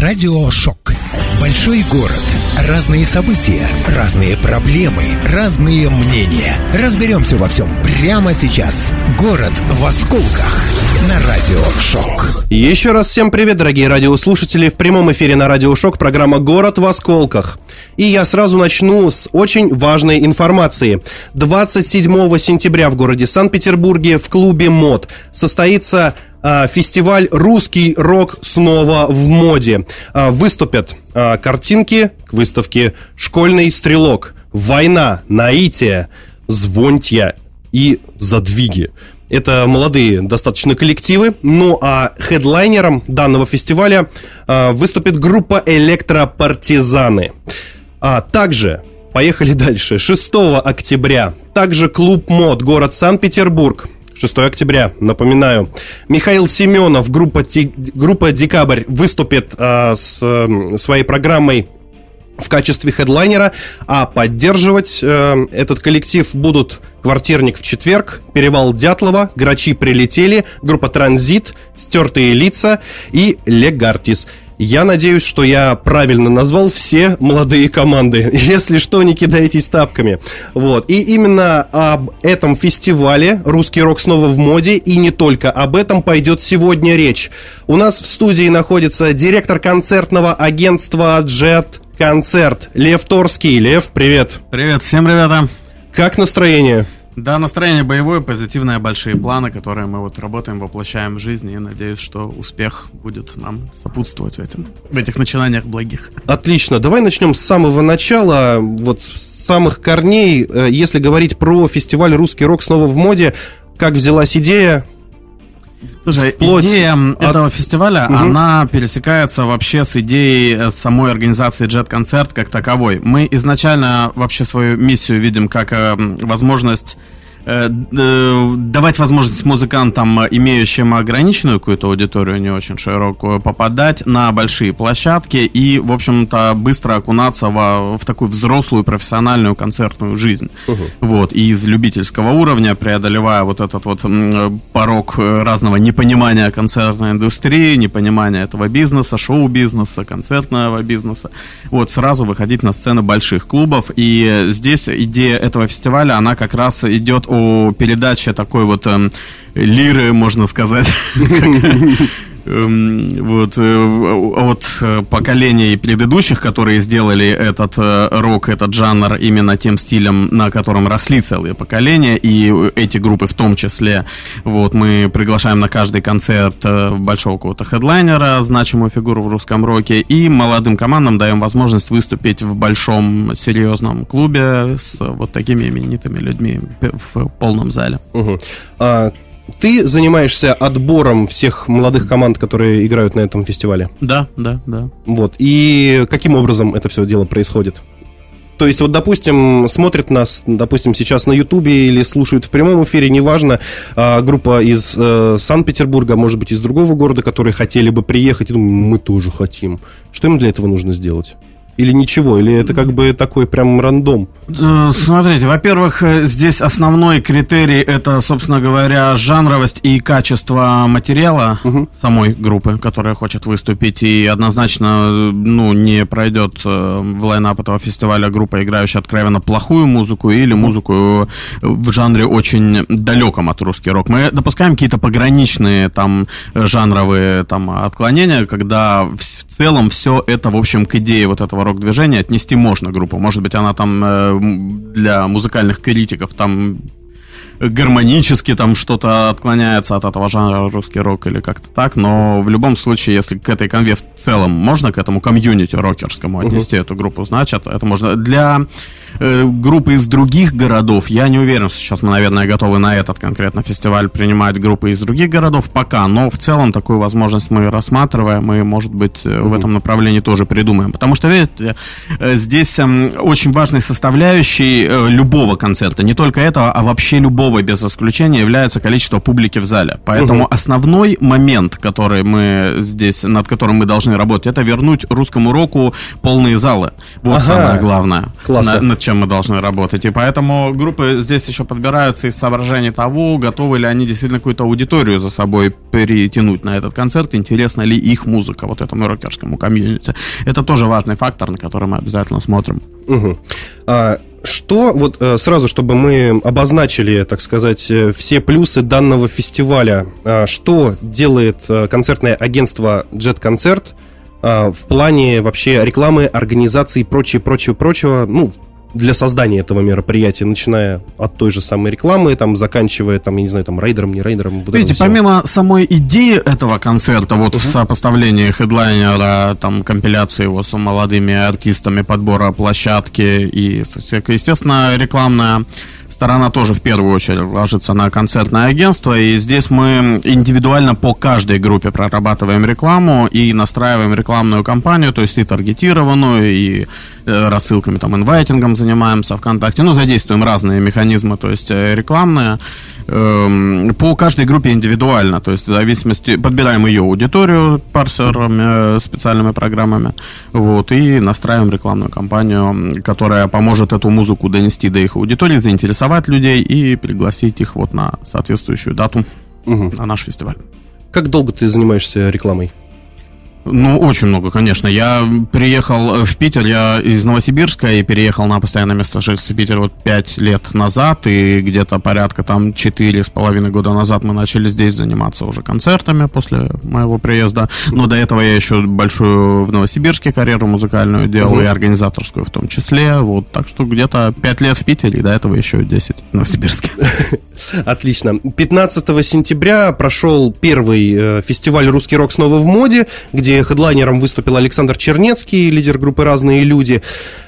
Радиошок. Большой город. Разные события, разные проблемы, разные мнения. Разберемся во всем прямо сейчас. Город в осколках. На Радиошок. Еще раз всем привет, дорогие радиослушатели. В прямом эфире на Радиошок программа «Город в осколках». И я сразу начну с очень важной информации. 27 сентября в городе Санкт-Петербурге в клубе МОД состоится фестиваль «Русский рок снова в моде». Выступят картинки к выставке «Школьный стрелок», «Война», «Наитие», «Звонтья» и «Задвиги». Это молодые достаточно коллективы. Ну а хедлайнером данного фестиваля выступит группа «Электропартизаны». Также, поехали дальше, 6 октября, также клуб МОД, город Санкт-Петербург. 6 октября, напоминаю, Михаил Семенов, группа «Декабрь» выступит с своей программой в качестве хедлайнера, а поддерживать этот коллектив будут «Квартирник в четверг», «Перевал Дятлова», «Грачи прилетели», группа «Транзит», «Стертые лица» и «Легартис». Я надеюсь, что я правильно назвал все молодые команды. Если что, не кидайтесь тапками. Вот. И именно об этом фестивале «Русский рок снова в моде» и не только об этом пойдет сегодня речь. У нас в студии находится директор концертного агентства «Джет Концерт» Лев Торский. Лев, привет. Привет всем, ребята. Как настроение? Да, настроение боевое, позитивное, большие планы, которые мы вот работаем, воплощаем в жизнь. И надеюсь, что успех будет нам сопутствовать в этих начинаниях благих. Отлично, давай начнем с самого начала, вот с самых корней. Если говорить про фестиваль «Русский рок снова в моде», как взялась идея? Слушай, идея этого фестиваля, она пересекается вообще с идеей самой организации Джет Концерт как таковой. Мы изначально вообще свою миссию видим как возможность давать возможность музыкантам, имеющим ограниченную какую-то аудиторию, не очень широкую, попадать на большие площадки и, в общем-то, быстро окунаться в такую взрослую профессиональную концертную жизнь. Вот, и из любительского уровня, преодолевая вот этот вот порог разного непонимания концертной индустрии, непонимания этого бизнеса, шоу-бизнеса, концертного бизнеса, вот, сразу выходить на сцены больших клубов. И здесь идея этого фестиваля, она как раз идет о передаче такой вот лиры, можно сказать, вот от поколений предыдущих, которые сделали этот рок, этот жанр именно тем стилем, на котором росли целые поколения, и эти группы в том числе. Вот мы приглашаем на каждый концерт большого какого-то хедлайнера, значимую фигуру в русском роке, и молодым командам даем возможность выступить в большом серьезном клубе с вот такими именитыми людьми в полном зале. Ты занимаешься отбором всех молодых команд, которые играют на этом фестивале? Да. Вот. И каким образом это все дело происходит? То есть, вот, допустим, смотрят нас, допустим, сейчас на Ютубе или слушают в прямом эфире, неважно, группа из Санкт-Петербурга, может быть, из другого города, которые хотели бы приехать, и думают, мы тоже хотим. Что им для этого нужно сделать? Или ничего, или это как бы такой прям рандом? Смотрите, во-первых, здесь основной критерий — это, собственно говоря, жанровость и качество материала самой группы, которая хочет выступить. И однозначно, не пройдет в лайнап этого фестиваля группа, играющая откровенно плохую музыку или музыку в жанре очень далеком от русский рок. Мы допускаем какие-то пограничные там жанровые там отклонения, когда в целом все это, в общем, к идее вот этого рок-движения отнести можно группу. Может быть, она там для музыкальных критиков там гармонически там что-то отклоняется от этого жанра русский рок или как-то так, но в любом случае, если к этой конве в целом можно, к этому комьюнити рокерскому отнести эту группу, значит, это можно. Для группы из других городов, я не уверен, что сейчас мы, наверное, готовы на этот конкретно фестиваль принимать группы из других городов пока, но в целом такую возможность мы рассматриваем и, может быть, в этом направлении тоже придумаем, потому что, видите, здесь очень важной составляющей любого концерта, не только этого, а вообще любого без исключения является количество публики в зале. Поэтому основной момент, который мы здесь, над которым мы должны работать, это вернуть русскому року полные залы. Вот самое главное, над чем мы должны работать. И поэтому группы здесь еще подбираются из соображений того, готовы ли они действительно какую-то аудиторию за собой перетянуть на этот концерт, интересна ли их музыка вот этому рокерскому комьюнити. Это тоже важный фактор, на который мы обязательно смотрим. Что, вот сразу, чтобы мы обозначили, так сказать, все плюсы данного фестиваля, что делает концертное агентство Jet Concert в плане вообще рекламы, организации и прочего, ну, для создания этого мероприятия, начиная от той же самой рекламы, там, заканчивая, там, я не знаю, там, рейдером, не рейдером. Вот. Видите, помимо самой идеи этого концерта, вот в сопоставлении хедлайнера, там, компиляции его с молодыми артистами, подбора площадки и, естественно, рекламная сторона тоже в первую очередь ложится на концертное агентство, и здесь мы индивидуально по каждой группе прорабатываем рекламу и настраиваем рекламную кампанию, то есть и таргетированную, и рассылками, там, инвайтингом занимаемся ВКонтакте, ну, задействуем разные механизмы, то есть рекламные, по каждой группе индивидуально, то есть в зависимости, подбираем ее аудиторию парсерами, специальными программами, вот, и настраиваем рекламную кампанию, которая поможет эту музыку донести до их аудитории, заинтересовать людей и пригласить их вот на соответствующую дату на наш фестиваль. Как долго ты занимаешься рекламой? Ну, очень много, конечно. Я приехал в Питер, я из Новосибирска и переехал на постоянное место жительства в Питер вот 5 лет назад, и где-то порядка там 4,5 года назад мы начали здесь заниматься уже концертами после моего приезда. Но до этого я еще большую в Новосибирске карьеру музыкальную делал, и организаторскую в том числе. Вот, так что где-то 5 лет в Питере, и до этого еще 10 в Новосибирске. Отлично. 15 сентября прошел первый фестиваль «Русский рок снова в моде», где хедлайнером выступил Александр Чернецкий, лидер группы «Разные люди».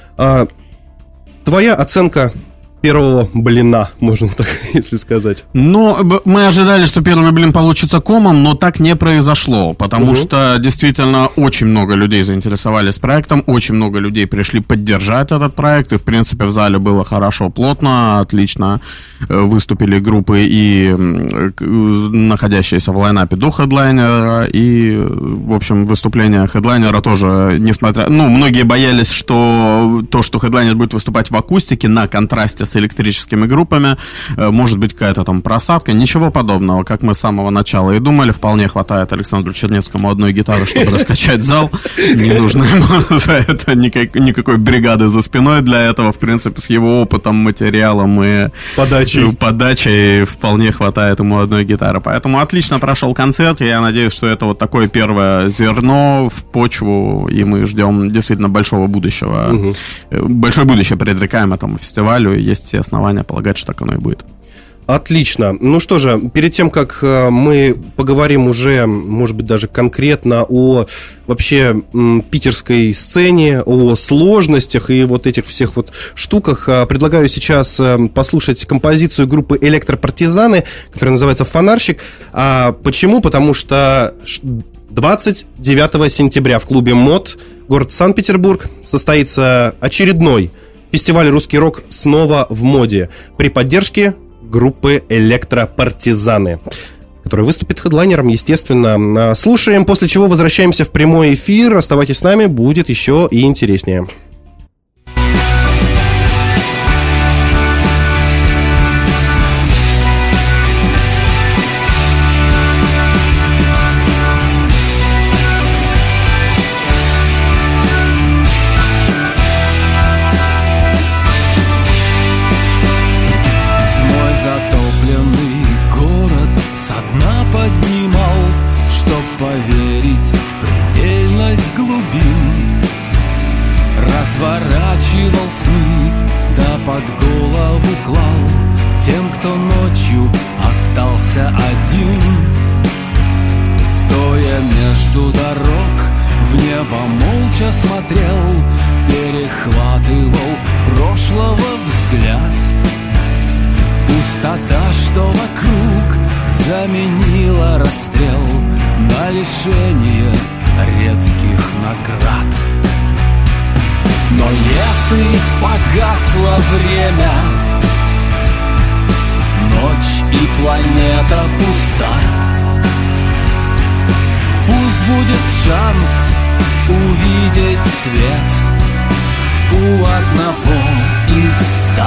Твоя оценка первого блина, можно так, если сказать? Ну, мы ожидали, что первый блин получится комом, но так не произошло, потому что действительно очень много людей заинтересовались проектом, очень много людей пришли поддержать этот проект, и, в принципе, в зале было хорошо, плотно, отлично выступили группы и находящиеся в лайнапе до хедлайнера, и, в общем, выступление хедлайнера тоже, несмотря... Ну, многие боялись, что то, что хедлайнер будет выступать в акустике на контрасте с электрическими группами, может быть какая-то там просадка, ничего подобного, как мы с самого начала и думали, вполне хватает Александру Чернецкому одной гитары, чтобы раскачать зал, не нужно ему за это никакой бригады за спиной для этого, в принципе, с его опытом, материалом и подачей вполне хватает ему одной гитары, поэтому отлично прошел концерт, и я надеюсь, что это вот такое первое зерно в почву, и мы ждем действительно большого будущего, большое будущее предрекаем этому фестивалю, и есть все основания полагать, что так оно и будет. Отлично. Ну что же, перед тем, как мы поговорим уже, может быть, даже конкретно о вообще питерской сцене, о сложностях и вот этих всех вот штуках, предлагаю сейчас послушать композицию группы «Электропартизаны», которая называется «Фонарщик». Почему? Потому что 29 сентября в клубе МОД, город Санкт-Петербург, состоится очередной фестиваль «Русский рок снова в моде» при поддержке группы «Электропартизаны», которая выступит хедлайнером, естественно. Слушаем, после чего возвращаемся в прямой эфир. Оставайтесь с нами, будет еще и интереснее. Разворачивал сны, да под голову клал тем, кто ночью остался один. Стоя между дорог, в небо молча смотрел, перехватывал прошлого взгляд. Пустота, что вокруг, заменила расстрел на лишение редких наград. Но если погасло время, ночь и планета пуста. Пусть будет шанс увидеть свет у одного из 100.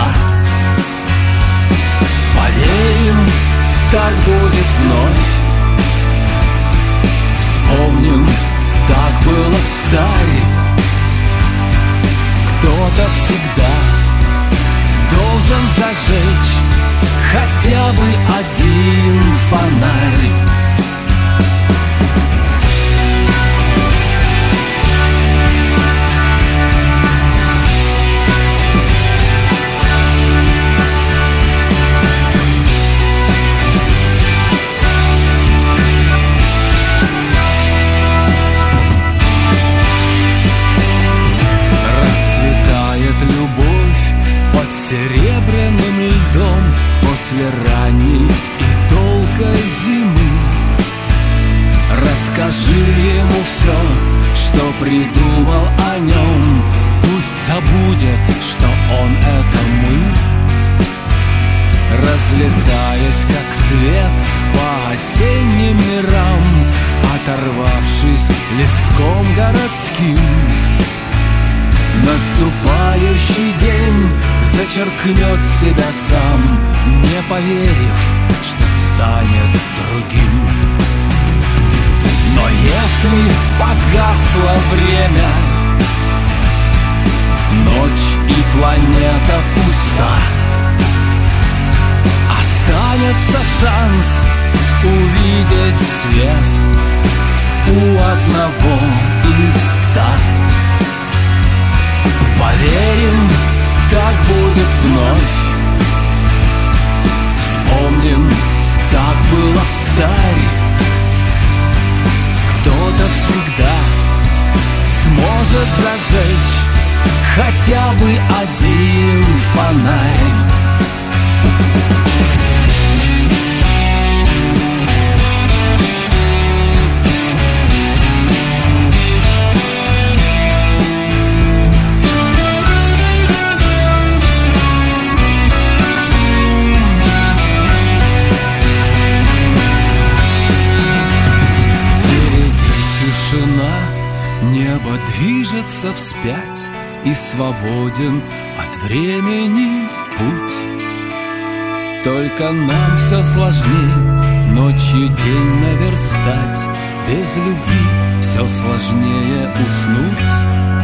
Поверим, так будет вновь. Вспомним, как было в старе. Кто-то всегда должен зажечь хотя бы один фонарь. Серебряным льдом после ранней и долгой зимы. Расскажи ему все, что придумал о нем. Пусть забудет, что он — это мы. Разлетаясь, как свет по осенним мирам, оторвавшись листком городским, наступающий день зачеркнет себя сам, не поверив, что станет другим. Но если погасло время, ночь и планета пуста, останется шанс увидеть свет у одного из 100. Поверим, так будет вновь. Вспомним, так было в старе. Кто-то всегда сможет зажечь хотя бы один фонарь. Небо движется вспять, и свободен от времени путь. Только нам все сложней ночью день наверстать. Без любви все сложнее уснуть.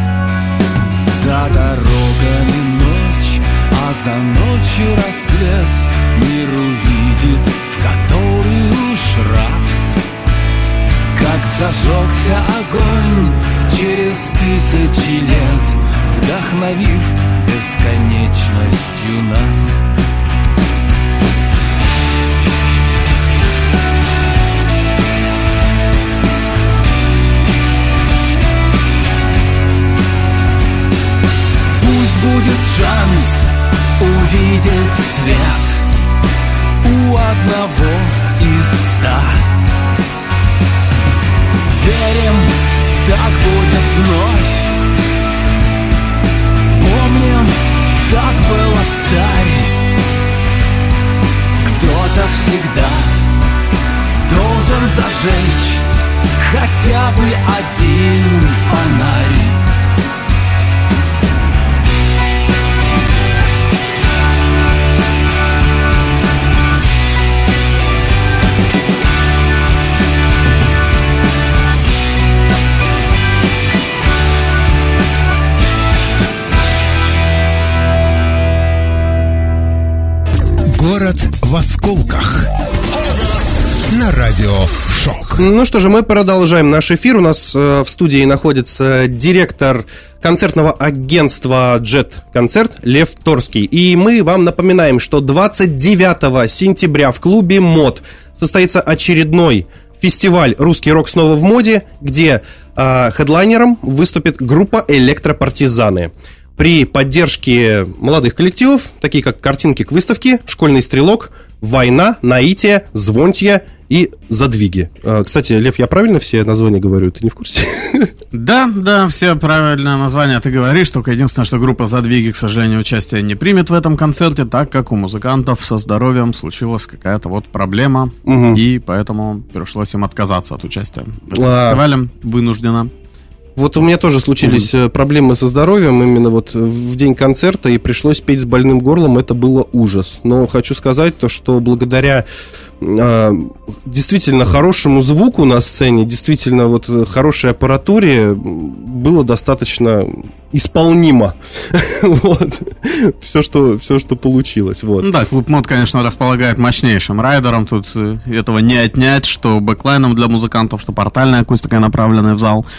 За дорогами ночь, а за ночью рассвет. Мир увидит в который уж раз, как зажегся огонь через тысячи лет, вдохновив бесконечностью нас. Пусть будет шанс увидеть свет у одного из 100. Верим, так будет вновь. Помним, так было в старе. Кто-то всегда должен зажечь хотя бы один фонарь. Город в осколках. На радио Шок. Ну что же, мы продолжаем наш эфир. У нас в студии находится директор концертного агентства «Джет Концерт» Лев Торский. И мы вам напоминаем, что 29 сентября в клубе МОД состоится очередной фестиваль «Русский рок снова в моде», где хедлайнером выступит группа «Электропартизаны». При поддержке молодых коллективов, такие как «Картинки к выставке», «Школьный стрелок», «Война», «Наитие», «Звонтья» и «Задвиги». Кстати, Лев, я правильно все названия говорю? Ты не в курсе? Да, все правильное название ты говоришь, только единственное, что группа «Задвиги», к сожалению, участие не примет в этом концерте, так как у музыкантов со здоровьем случилась какая-то вот проблема, и поэтому пришлось им отказаться от участия в этом фестивале вынужденно. Вот у меня тоже случились проблемы со здоровьем именно вот в день концерта, и пришлось петь с больным горлом, это было ужас. Но хочу сказать то, что благодаря действительно хорошему звуку на сцене, действительно вот хорошей аппаратуре было достаточно исполнимо. Вот. Все, что получилось. Вот. Ну да, Клуб Мод, конечно, располагает мощнейшим райдером. Тут этого не отнять, что бэклайном для музыкантов, что портальной акустикой, направленной в зал.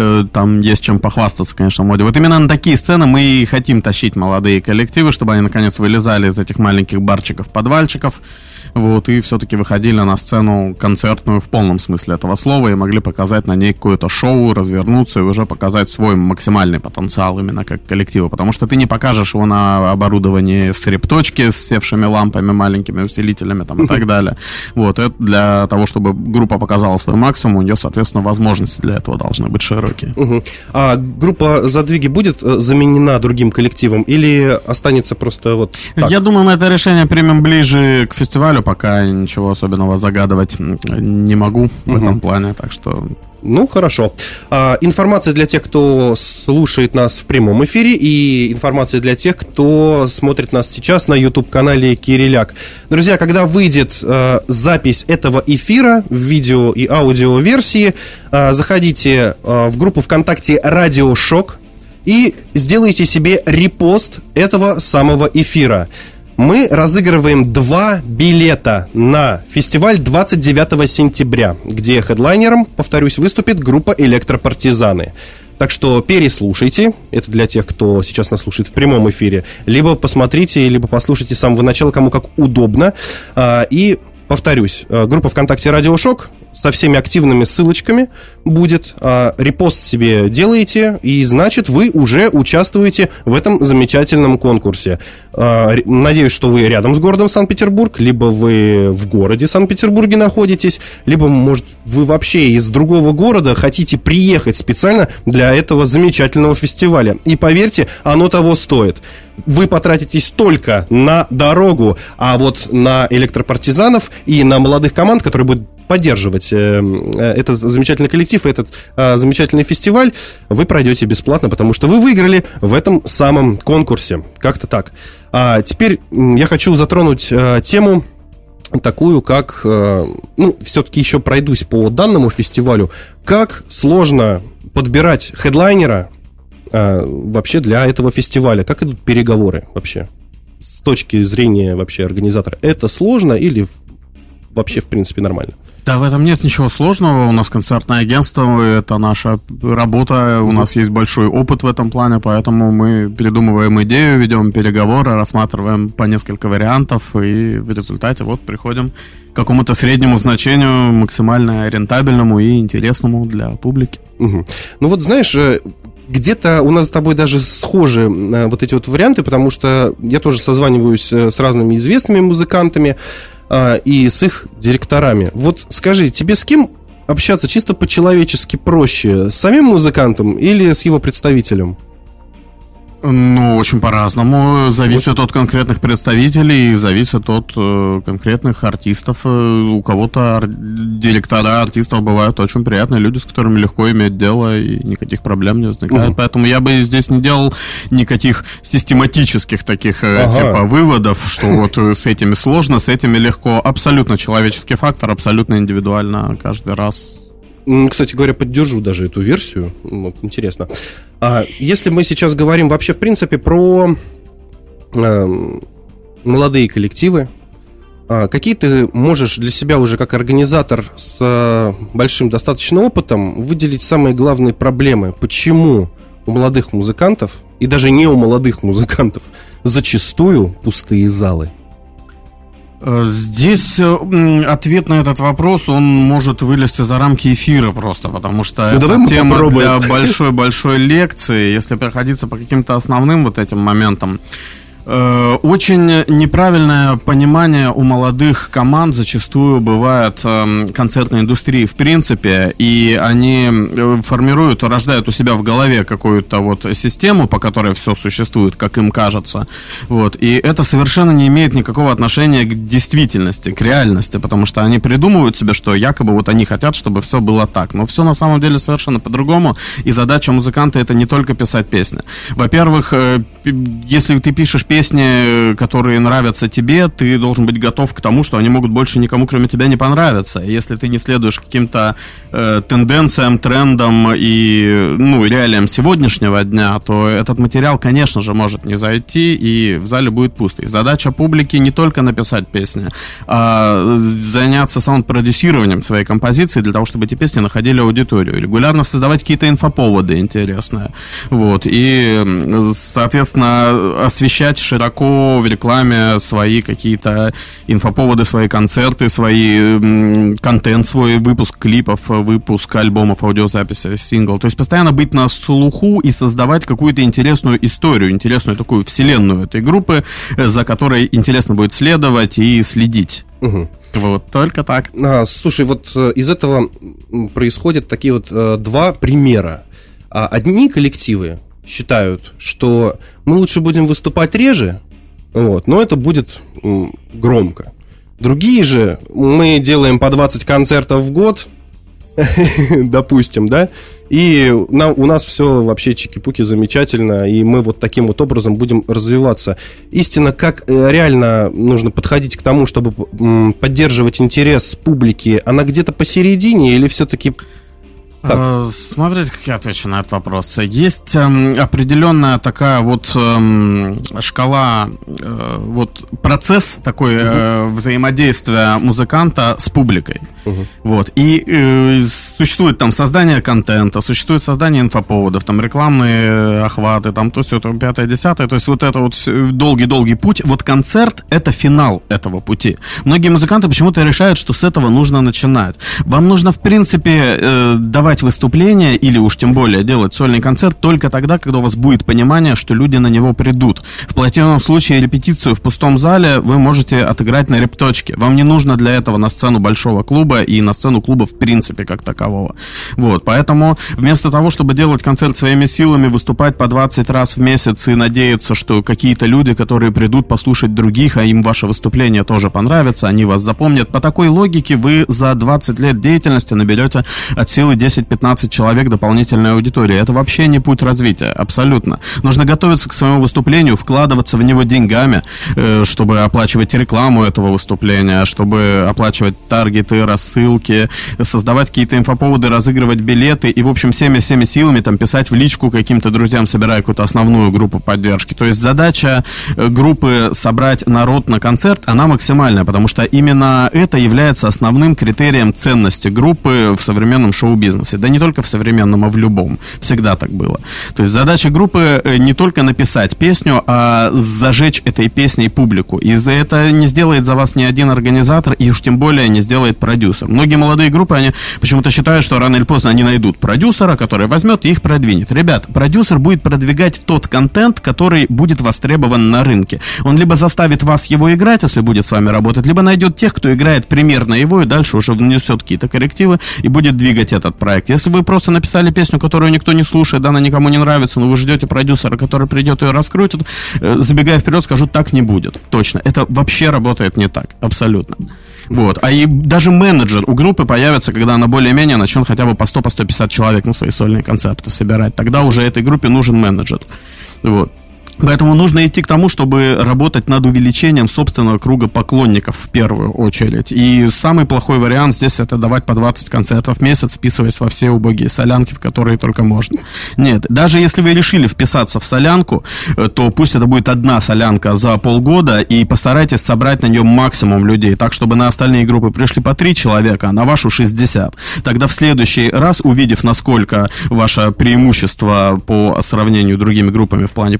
Там есть чем похвастаться, конечно, моде. Вот именно на такие сцены мы и хотим тащить молодые коллективы, чтобы они, наконец, вылезали из этих маленьких барчиков, подвальчиков, вот, и все-таки выходили на сцену концертную в полном смысле этого слова и могли показать на ней какое-то шоу, развернуться и уже показать свой максимальный потенциал именно как коллектива, потому что ты не покажешь его на оборудовании с репточки, с севшими лампами, маленькими усилителями там, и так далее. Вот, это для того, чтобы группа показала свой максимум, у нее, соответственно, возможности для этого должны быть широкие. А группа «Задвиги» будет заменена другим коллективом или останется просто вот так? Я думаю, мы это решение примем ближе к фестивалю, пока ничего особенного загадывать не могу в этом плане, так что... Ну, хорошо. Информация для тех, кто слушает нас в прямом эфире, и информация для тех, кто смотрит нас сейчас на YouTube-канале Кириляк. Друзья, когда выйдет запись этого эфира в видео и аудиоверсии, заходите в группу ВКонтакте «Радио Шок» и сделайте себе репост этого самого эфира. Мы разыгрываем 2 билета на фестиваль 29 сентября, где хедлайнером, повторюсь, выступит группа «Электропартизаны». Так что переслушайте, это для тех, кто сейчас нас слушает в прямом эфире, либо посмотрите, либо послушайте с самого начала, кому как удобно. И, повторюсь, группа ВКонтакте «Радио Шок» со всеми активными ссылочками будет. Репост себе делаете, и значит вы уже участвуете в этом замечательном конкурсе. Надеюсь, что вы рядом с городом Санкт-Петербург, либо вы в городе Санкт-Петербурге находитесь, либо, может, вы вообще из другого города хотите приехать специально для этого замечательного фестиваля. И поверьте, оно того стоит. Вы потратитесь только на дорогу, а вот на электропартизанов и на молодых команд, которые будут поддерживать этот замечательный коллектив, этот замечательный фестиваль, вы пройдете бесплатно, потому что вы выиграли в этом самом конкурсе. Как-то так. Теперь я хочу затронуть тему такую, как... все-таки еще пройдусь по данному фестивалю. Как сложно подбирать хедлайнера вообще для этого фестиваля? Как идут переговоры вообще? С точки зрения вообще организатора. Это сложно или вообще, в принципе, нормально? Да, в этом нет ничего сложного. У нас концертное агентство, это наша работа, у нас есть большой опыт в этом плане, поэтому мы придумываем идею, ведем переговоры, рассматриваем по несколько вариантов, и в результате вот приходим к какому-то среднему значению, максимально рентабельному и интересному для публики. Ну вот, знаешь... Где-то у нас с тобой даже схожи вот эти вот варианты, потому что я тоже созваниваюсь с разными известными музыкантами и с их директорами. Вот скажи, тебе с кем общаться чисто по-человечески проще? С самим музыкантом или с его представителем? Ну, очень по-разному. Зависит от конкретных представителей, зависит от конкретных артистов. У кого-то директора артистов бывают очень приятные люди, с которыми легко иметь дело, и никаких проблем не возникает. Поэтому я бы здесь не делал никаких систематических таких типа выводов, что вот с этими сложно, с этими легко. Абсолютно человеческий фактор, абсолютно индивидуально каждый раз. Кстати говоря, поддержу даже эту версию. Вот, интересно. Если мы сейчас говорим вообще, в принципе, про молодые коллективы, какие ты можешь для себя уже как организатор с большим достаточно опытом выделить самые главные проблемы? Почему у молодых музыкантов, и даже не у молодых музыкантов, зачастую пустые залы? Здесь ответ на этот вопрос, он может вылезти за рамки эфира просто, потому что это тема для большой-большой лекции. Если проходиться по каким-то основным вот этим моментам, Очень неправильное понимание у молодых команд зачастую бывает концертной индустрии в принципе, и они формируют, рождают у себя в голове какую-то вот систему, по которой все существует, как им кажется. Вот. И это совершенно не имеет никакого отношения к действительности, к реальности, потому что они придумывают себе, что якобы вот они хотят, чтобы все было так. Но все на самом деле совершенно по-другому, и задача музыканта — это не только писать песни. Во-первых, если ты пишешь песни, которые нравятся тебе, ты должен быть готов к тому, что они могут больше никому, кроме тебя, не понравиться. И если ты не следуешь каким-то тенденциям, трендам и реалиям сегодняшнего дня, то этот материал, конечно же, может не зайти, и в зале будет пусто. И задача публики не только написать песни, а заняться саунд-продюсированием своей композиции для того, чтобы эти песни находили аудиторию. Регулярно создавать какие-то инфоповоды интересные. Вот. И, соответственно, освещать широко в рекламе свои какие-то инфоповоды, свои концерты, свой контент, свой выпуск клипов, выпуск альбомов, аудиозаписи, сингл. То есть постоянно быть на слуху и создавать какую-то интересную историю, интересную такую вселенную этой группы, за которой интересно будет следовать и следить. Угу. Вот, только так. Слушай, вот из этого происходят такие вот два примера. Одни коллективы считают, что мы лучше будем выступать реже, но это будет громко. Другие же, мы делаем по 20 концертов в год, допустим, да, и у нас все вообще чики-пуки замечательно, и мы вот таким вот образом будем развиваться. Истинно, как реально нужно подходить к тому, чтобы поддерживать интерес публики, она где-то посередине или все-таки... Смотрите, как я отвечу на этот вопрос. Есть определенная такая вот шкала, вот процесс такой взаимодействия музыканта с публикой. Вот. И существует там создание контента, существует создание инфоповодов, там рекламные охваты, там то все, то 5-10. То есть вот это вот долгий-долгий путь. Вот концерт — это финал этого пути. Многие музыканты почему-то решают, что с этого нужно начинать. Вам нужно, в принципе, давать выступление или уж тем более делать сольный концерт только тогда, когда у вас будет понимание, что люди на него придут. В противном случае репетицию в пустом зале вы можете отыграть на репточке. Вам не нужно для этого на сцену большого клуба и на сцену клуба в принципе как такового. Вот, поэтому вместо того, чтобы делать концерт своими силами, выступать по 20 раз в месяц и надеяться, что какие-то люди, которые придут послушать других, а им ваше выступление тоже понравится, они вас запомнят, по такой логике вы за 20 лет деятельности наберете от силы 10-15 человек дополнительной аудитории. Это вообще не путь развития, абсолютно. Нужно готовиться к своему выступлению, вкладываться в него деньгами, чтобы оплачивать рекламу этого выступления, чтобы оплачивать таргеты, рассылки, создавать какие-то инфоповоды, разыгрывать билеты и, в общем, всеми силами там писать в личку каким-то друзьям, собирая какую-то основную группу поддержки. То есть задача группы собрать народ на концерт, она максимальная, потому что именно это является основным критерием ценности группы в современном шоу-бизнесе. Да не только в современном, а в любом. Всегда так было. То есть задача группы не только написать песню, а зажечь этой песней публику. И за это не сделает за вас ни один организатор, и уж тем более не сделает продюсер. Многие молодые группы, они почему-то считают, что рано или поздно они найдут продюсера, который возьмет и их продвинет. Ребят, продюсер будет продвигать тот контент, который будет востребован на рынке. Он либо заставит вас его играть, если будет с вами работать, либо найдет тех, кто играет примерно его, и дальше уже внесет какие-то коррективы и будет двигать этот проект. Если вы просто написали песню, которую никто не слушает, она никому не нравится, но вы ждете продюсера, который придет и ее раскрутит, забегая вперед, скажу, так не будет. Точно. Это вообще работает не так. Абсолютно. Вот. А и даже менеджер у группы появится, когда она более-менее начнет хотя бы по 100-150 человек на свои сольные концерты собирать. Тогда уже этой группе нужен менеджер. Вот. Поэтому нужно идти к тому, чтобы работать над увеличением собственного круга поклонников в первую очередь. И самый плохой вариант здесь — это давать по 20 концертов в месяц, вписываясь во все убогие солянки, в которые только можно. Нет, даже если вы решили вписаться в солянку, то пусть это будет одна солянка за полгода, и постарайтесь собрать на нее максимум людей, так, чтобы на остальные группы пришли по 3 человека, а на вашу 60. Тогда в следующий раз, увидев, насколько ваше преимущество по сравнению с другими группами в плане публики,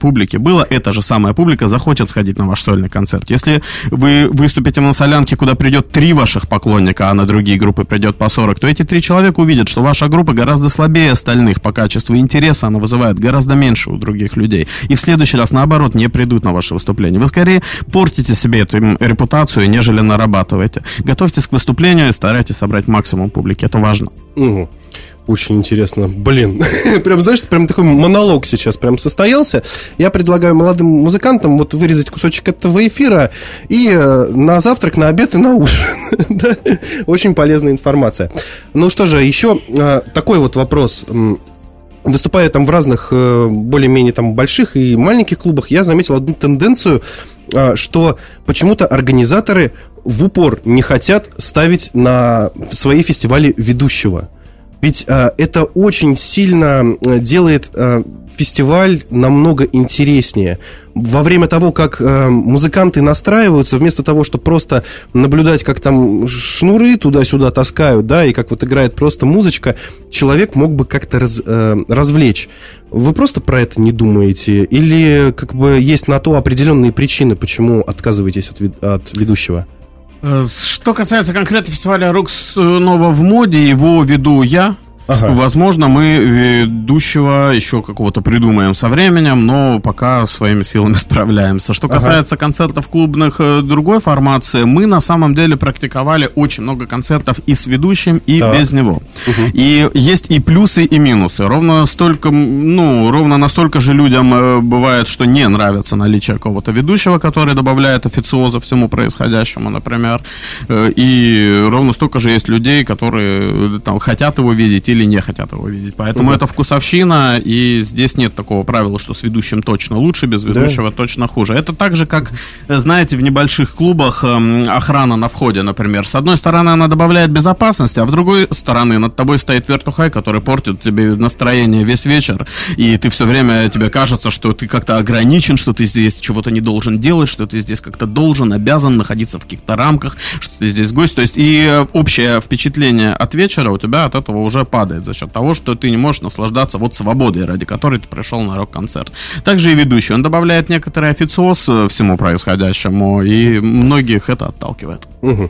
было, эта же самая публика захочет сходить на ваш сольный концерт. Если вы выступите на Солянке, куда придет 3 ваших поклонника, а на другие группы придет по 40, то эти 3 человека увидят, что ваша группа гораздо слабее остальных по качеству интереса, она вызывает гораздо меньше у других людей. И в следующий раз, наоборот, не придут на ваше выступление. Вы скорее портите себе эту репутацию, нежели нарабатываете. Готовьтесь к выступлению и старайтесь собрать максимум публики. Это важно. Угу. Очень интересно. Блин. Прям, знаешь, прям такой монолог сейчас прям состоялся. Я предлагаю молодым музыкантам вот вырезать кусочек этого эфира и на завтрак, на обед и на ужин. Очень полезная информация. Ну что же, еще такой вот вопрос. Выступая там в разных более-менее там больших и маленьких клубах, я заметил одну тенденцию, что почему-то организаторы в упор не хотят ставить на свои фестивали ведущего. Ведь это очень сильно делает фестиваль намного интереснее. Во время того, как музыканты настраиваются, вместо того, чтобы просто наблюдать, как там шнуры туда-сюда таскают, да, и как вот играет просто музычка, человек мог бы как-то развлечь. Вы просто про это не думаете? Или как бы есть на то определенные причины, почему отказываетесь от ведущего? Что касается конкретно фестиваля «Рок снова в моде», его веду я. Ага. Возможно, мы ведущего еще какого-то придумаем со временем, но пока своими силами справляемся. Что касается концертов клубных другой формации, мы на самом деле практиковали очень много концертов и с ведущим, и без него. И есть и плюсы, и минусы. Ровно настолько же людям бывает, что не нравится наличие какого-то ведущего, который добавляет официоза всему происходящему, например. И ровно столько же есть людей, которые там хотят его видеть или не хотят его видеть. Поэтому это вкусовщина, и здесь нет такого правила, что с ведущим точно лучше, без ведущего точно хуже. Это так же, как, знаете, в небольших клубах охрана на входе, например. С одной стороны, она добавляет безопасности, а с другой стороны, над тобой стоит вертухай, который портит тебе настроение весь вечер, и ты все время, тебе кажется, что ты как-то ограничен, что ты здесь чего-то не должен делать, что ты здесь как-то должен, обязан находиться в каких-то рамках, что ты здесь гость. То есть и общее впечатление от вечера у тебя от этого уже падает за счет того, что ты не можешь наслаждаться вот свободой, ради которой ты пришел на рок-концерт. Также и ведущий. Он добавляет некоторый официоз всему происходящему, и многих это отталкивает.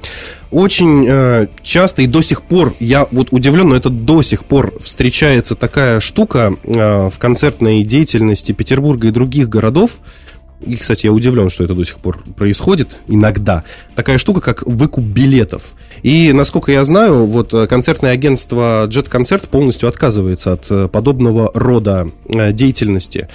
Очень часто и до сих пор, я вот удивлен, но это до сих пор встречается такая штука в концертной деятельности Петербурга и других городов. И, кстати, я удивлен, что это до сих пор происходит иногда. Такая штука, как выкуп билетов. И, насколько я знаю, вот концертное агентство Jet Concert полностью отказывается от подобного рода деятельности.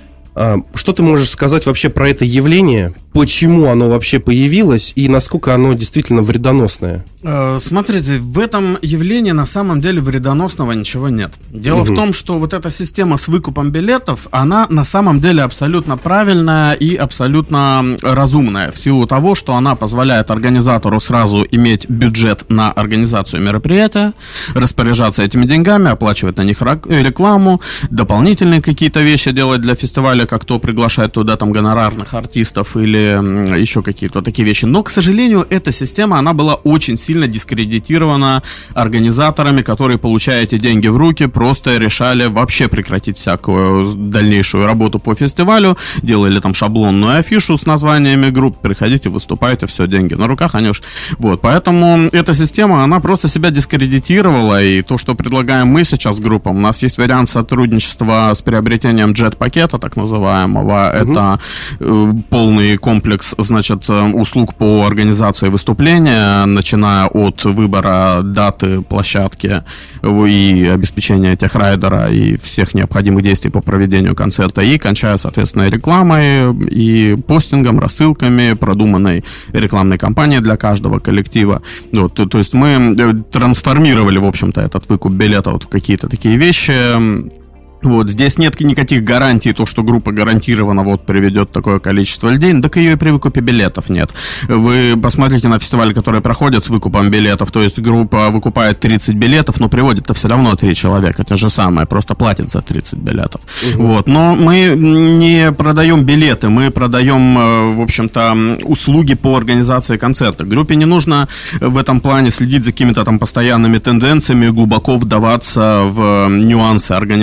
Что ты можешь сказать вообще про это явление? Почему оно вообще появилось и насколько оно действительно вредоносное? Смотрите, в этом явлении на самом деле вредоносного ничего нет. Дело в том, что вот эта система с выкупом билетов, она на самом деле абсолютно правильная и абсолютно разумная, в силу того, что она позволяет организатору сразу иметь бюджет на организацию мероприятия, распоряжаться этими деньгами, оплачивать на них рекламу, дополнительные какие-то вещи делать для фестиваля, как то приглашать туда там гонорарных артистов или еще какие-то такие вещи. Но, к сожалению, эта система, она была очень сильно дискредитирована организаторами, которые, получая эти деньги в руки, просто решали вообще прекратить всякую дальнейшую работу по фестивалю, делали там шаблонную афишу с названиями групп, приходите, выступайте, все, деньги на руках, они уж... Вот, поэтому эта система, она просто себя дискредитировала, и то, что предлагаем мы сейчас группам, у нас есть вариант сотрудничества с приобретением джет-пакета, так называемого, это полный комплекс, значит, услуг по организации выступления, начиная от выбора даты, площадки и обеспечения техрайдера и всех необходимых действий по проведению концерта, и кончая, соответственно, рекламой и постингом, рассылками, продуманной рекламной кампанией для каждого коллектива. Вот, то есть мы трансформировали, в общем-то, этот выкуп билетов вот в какие-то такие вещи. Вот, здесь нет никаких гарантий, то, что группа гарантированно вот приведет такое количество людей, так ее и при выкупе билетов нет. Вы посмотрите на фестивали, которые проходят с выкупом билетов, то есть группа выкупает 30 билетов, но приводит-то все равно 3 человека, это же самое, просто платит за 30 билетов. Вот, но мы не продаем билеты, мы продаем, в общем-то, услуги по организации концерта. Группе не нужно в этом плане следить за какими-то там постоянными тенденциями, глубоко вдаваться в нюансы организации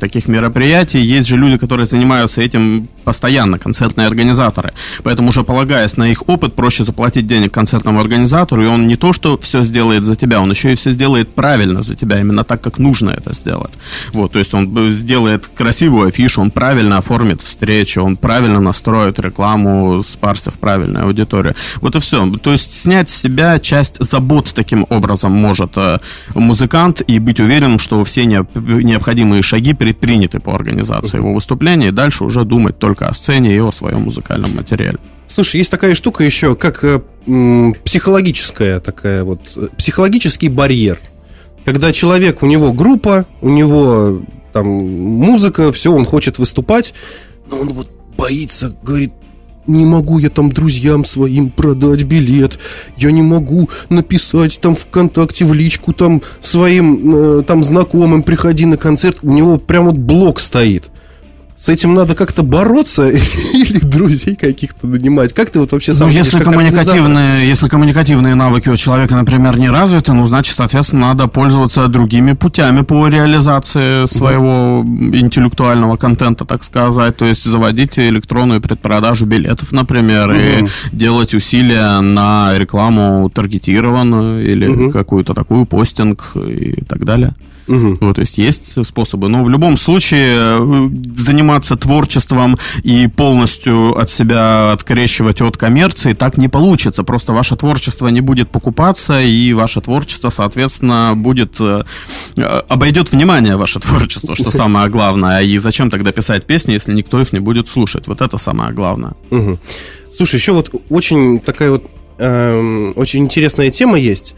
таких мероприятий. Есть же люди, которые занимаются этим постоянно, концертные организаторы. Поэтому уже полагаясь на их опыт, проще заплатить денег концертному организатору, и он не то, что все сделает за тебя, он еще и все сделает правильно за тебя, именно так, как нужно это сделать. Вот, то есть он сделает красивую афишу, он правильно оформит встречу, он правильно настроит рекламу, спарся в правильную аудиторию. Вот и все. То есть снять с себя часть забот таким образом может музыкант и быть уверенным, что все необходимые шаги предприняты по организации его выступления, и дальше уже думать только о сцене и о своем музыкальном материале. Слушай, есть такая штука еще, как психологический барьер. Когда человек, у него группа, у него там музыка, все, он хочет выступать, но он вот боится, говорит: не могу я там друзьям своим продать билет, я не могу написать там ВКонтакте в личку там своим там знакомым: приходи на концерт. У него прям вот блок стоит. С этим надо как-то бороться или друзей каких-то нанимать? Как ты вот вообще сам видишь, если коммуникативные навыки у человека, например, не развиты, значит, соответственно, надо пользоваться другими путями по реализации своего интеллектуального контента, так сказать. То есть заводить электронную предпродажу билетов, например, и делать усилия на рекламу таргетированную или какую-то такую, постинг и так далее. То есть способы. Но в любом случае заниматься творчеством и полностью от себя открещивать от коммерции так не получится. Просто ваше творчество не будет покупаться, и ваше творчество, соответственно, обойдет внимание ваше творчество, что самое главное. И зачем тогда писать песни, если никто их не будет слушать? Вот это самое главное. Слушай, еще вот очень такая вот очень интересная тема есть.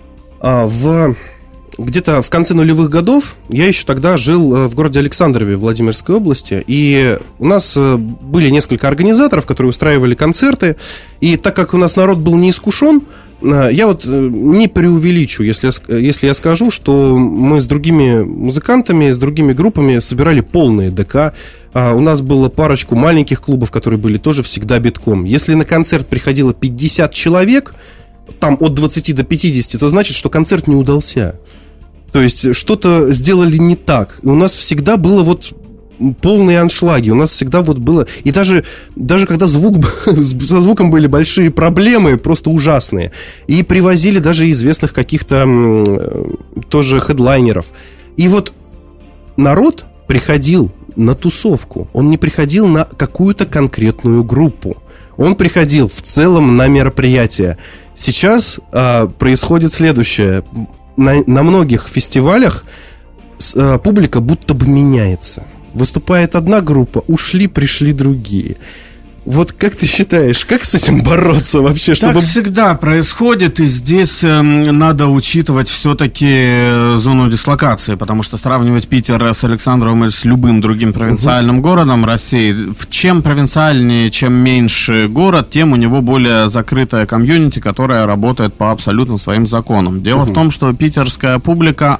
Где-то в конце нулевых годов я еще тогда жил в городе Александрове Владимирской области, и у нас были несколько организаторов, которые устраивали концерты, и так как у нас народ был не искушен, я вот не преувеличу, если я скажу, что мы с другими музыкантами, с другими группами собирали полные ДК. У нас было парочку маленьких клубов, которые были тоже всегда битком. Если на концерт приходило 50 человек, там от 20 до 50, то значит, что концерт не удался. То есть что-то сделали не так. У нас всегда было вот полные аншлаги. У нас всегда вот было... И даже когда со звуком были большие проблемы, просто ужасные. И привозили даже известных каких-то тоже хедлайнеров. И вот народ приходил на тусовку. Он не приходил на какую-то конкретную группу. Он приходил в целом на мероприятие. Сейчас происходит следующее. На многих фестивалях публика будто бы меняется. Выступает одна группа, пришли другие. Вот как ты считаешь, как с этим бороться вообще? Так всегда происходит, и здесь надо учитывать все-таки зону дислокации, потому что сравнивать Питер с Александровым или с любым другим провинциальным городом России, чем провинциальнее, чем меньше город, тем у него более закрытая комьюнити, которая работает по абсолютно своим законам. Дело в том, что питерская публика,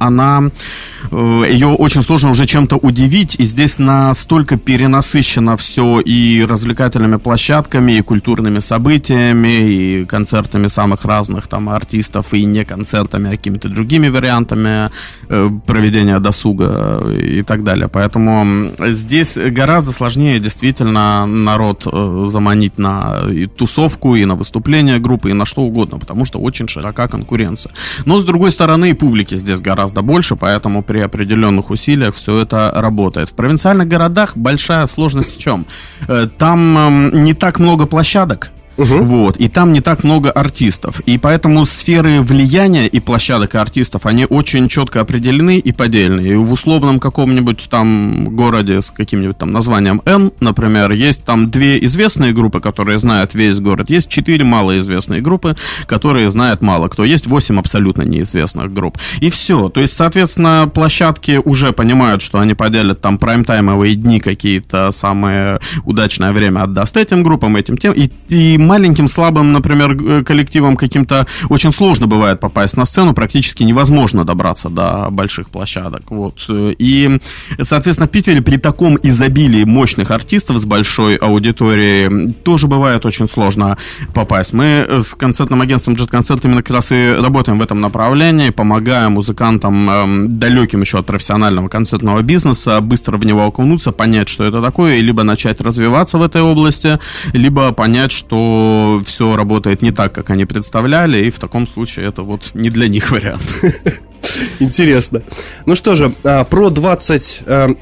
ее очень сложно уже чем-то удивить, и здесь настолько перенасыщено все и развлекательными площадками, и культурными событиями, и концертами самых разных там артистов, и не концертами, а какими-то другими вариантами проведения досуга и так далее. Поэтому здесь гораздо сложнее действительно народ заманить на и тусовку, и на выступление группы, и на что угодно, потому что очень широка конкуренция. Но, с другой стороны, и публики здесь гораздо больше, поэтому при определенных усилиях все это работает. В провинциальных городах большая сложность в чем? Там не так много площадок, вот, и там не так много артистов. И поэтому сферы влияния и площадок, и артистов, они очень четко определены и поделены. И в условном каком-нибудь там городе с каким-нибудь там названием Н, например, есть там 2 известные группы, которые знают весь город. Есть 4 малоизвестные группы, которые знают мало кто. Есть 8 абсолютно неизвестных групп. И все. То есть, соответственно, площадки уже понимают, что они поделят там прайм-таймовые дни какие-то, самое удачное время отдаст этим группам, этим тем. И маленьким, слабым, например, коллективам каким-то очень сложно бывает попасть на сцену, практически невозможно добраться до больших площадок. Вот. И, соответственно, в Питере при таком изобилии мощных артистов с большой аудиторией тоже бывает очень сложно попасть. Мы с концертным агентством Jet Concert именно как раз и работаем в этом направлении, помогаем музыкантам, далеким еще от профессионального концертного бизнеса, быстро в него окунуться, понять, что это такое, и либо начать развиваться в этой области, либо понять, что все работает не так, как они представляли, и в таком случае это вот не для них вариант. Интересно. Ну что же, про 29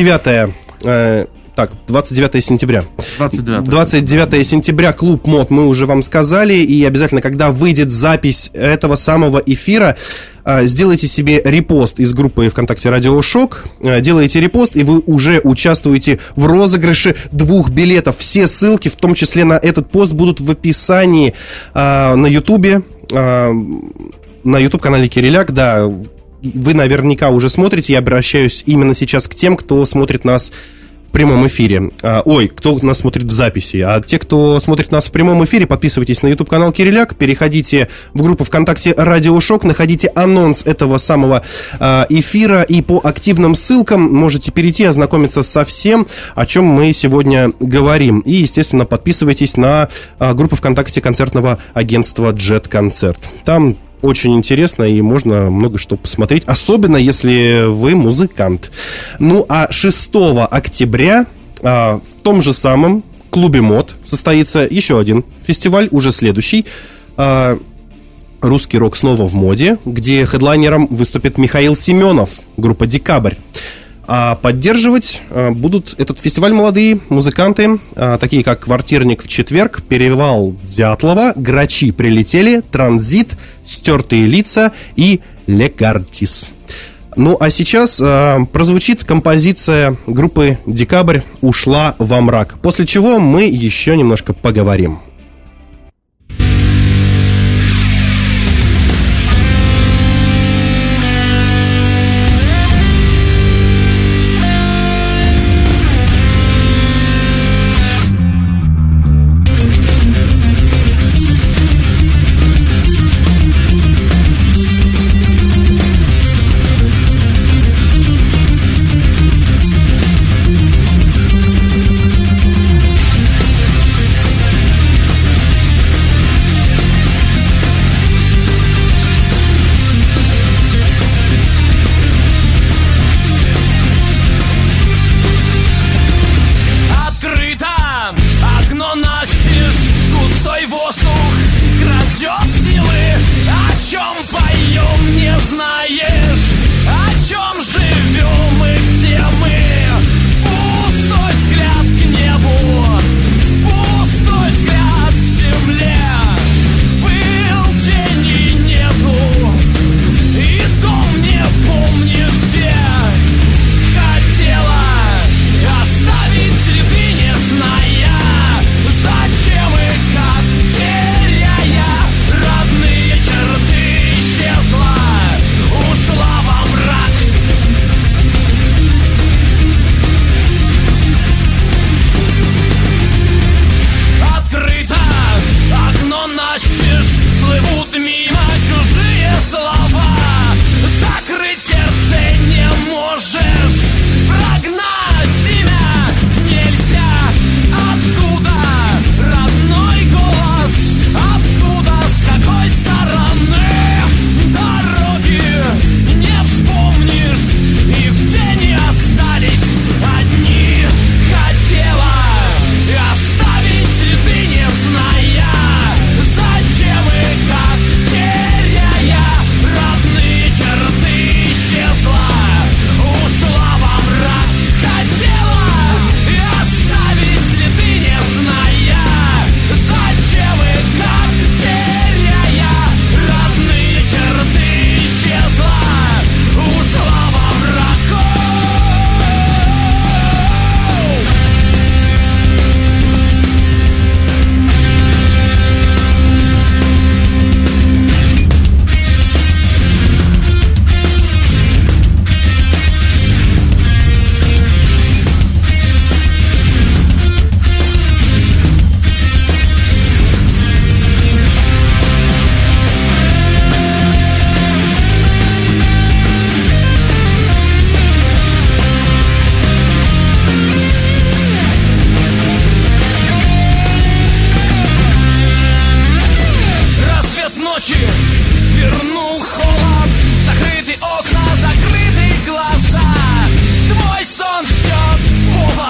сентября. 29 сентября, клуб МОД, мы уже вам сказали. И обязательно, когда выйдет запись этого самого эфира, сделайте себе репост из группы ВКонтакте Радио Шок. Делаете репост, и вы уже участвуете в розыгрыше 2 билетов. Все ссылки, в том числе на этот пост, будут в описании на Ютубе. На YouTube-канале Кириляк, да, вы наверняка уже смотрите. Я обращаюсь именно сейчас к тем, кто смотрит нас в прямом эфире. Кто нас смотрит в записи. А те, кто смотрит нас в прямом эфире, подписывайтесь на YouTube-канал Кириляк, переходите в группу ВКонтакте Радио Шок, находите анонс этого самого эфира, и по активным ссылкам можете перейти, ознакомиться со всем, о чем мы сегодня говорим. И, естественно, подписывайтесь на группу ВКонтакте концертного агентства Jet Concert. Там очень интересно, и можно много что посмотреть, особенно если вы музыкант. Ну, а 6 октября в том же самом клубе МОД состоится еще один фестиваль, уже следующий. «Русский рок снова в моде», где хедлайнером выступит Михаил Семенов, группа «Декабрь». А поддерживать будут этот фестиваль молодые музыканты, такие как «Квартирник в четверг», «Перевал Дятлова», «Грачи прилетели», «Транзит», «Стертые лица» и «Лекартис». Ну а сейчас прозвучит композиция группы «Декабрь» «Ушла во мрак», после чего мы еще немножко поговорим.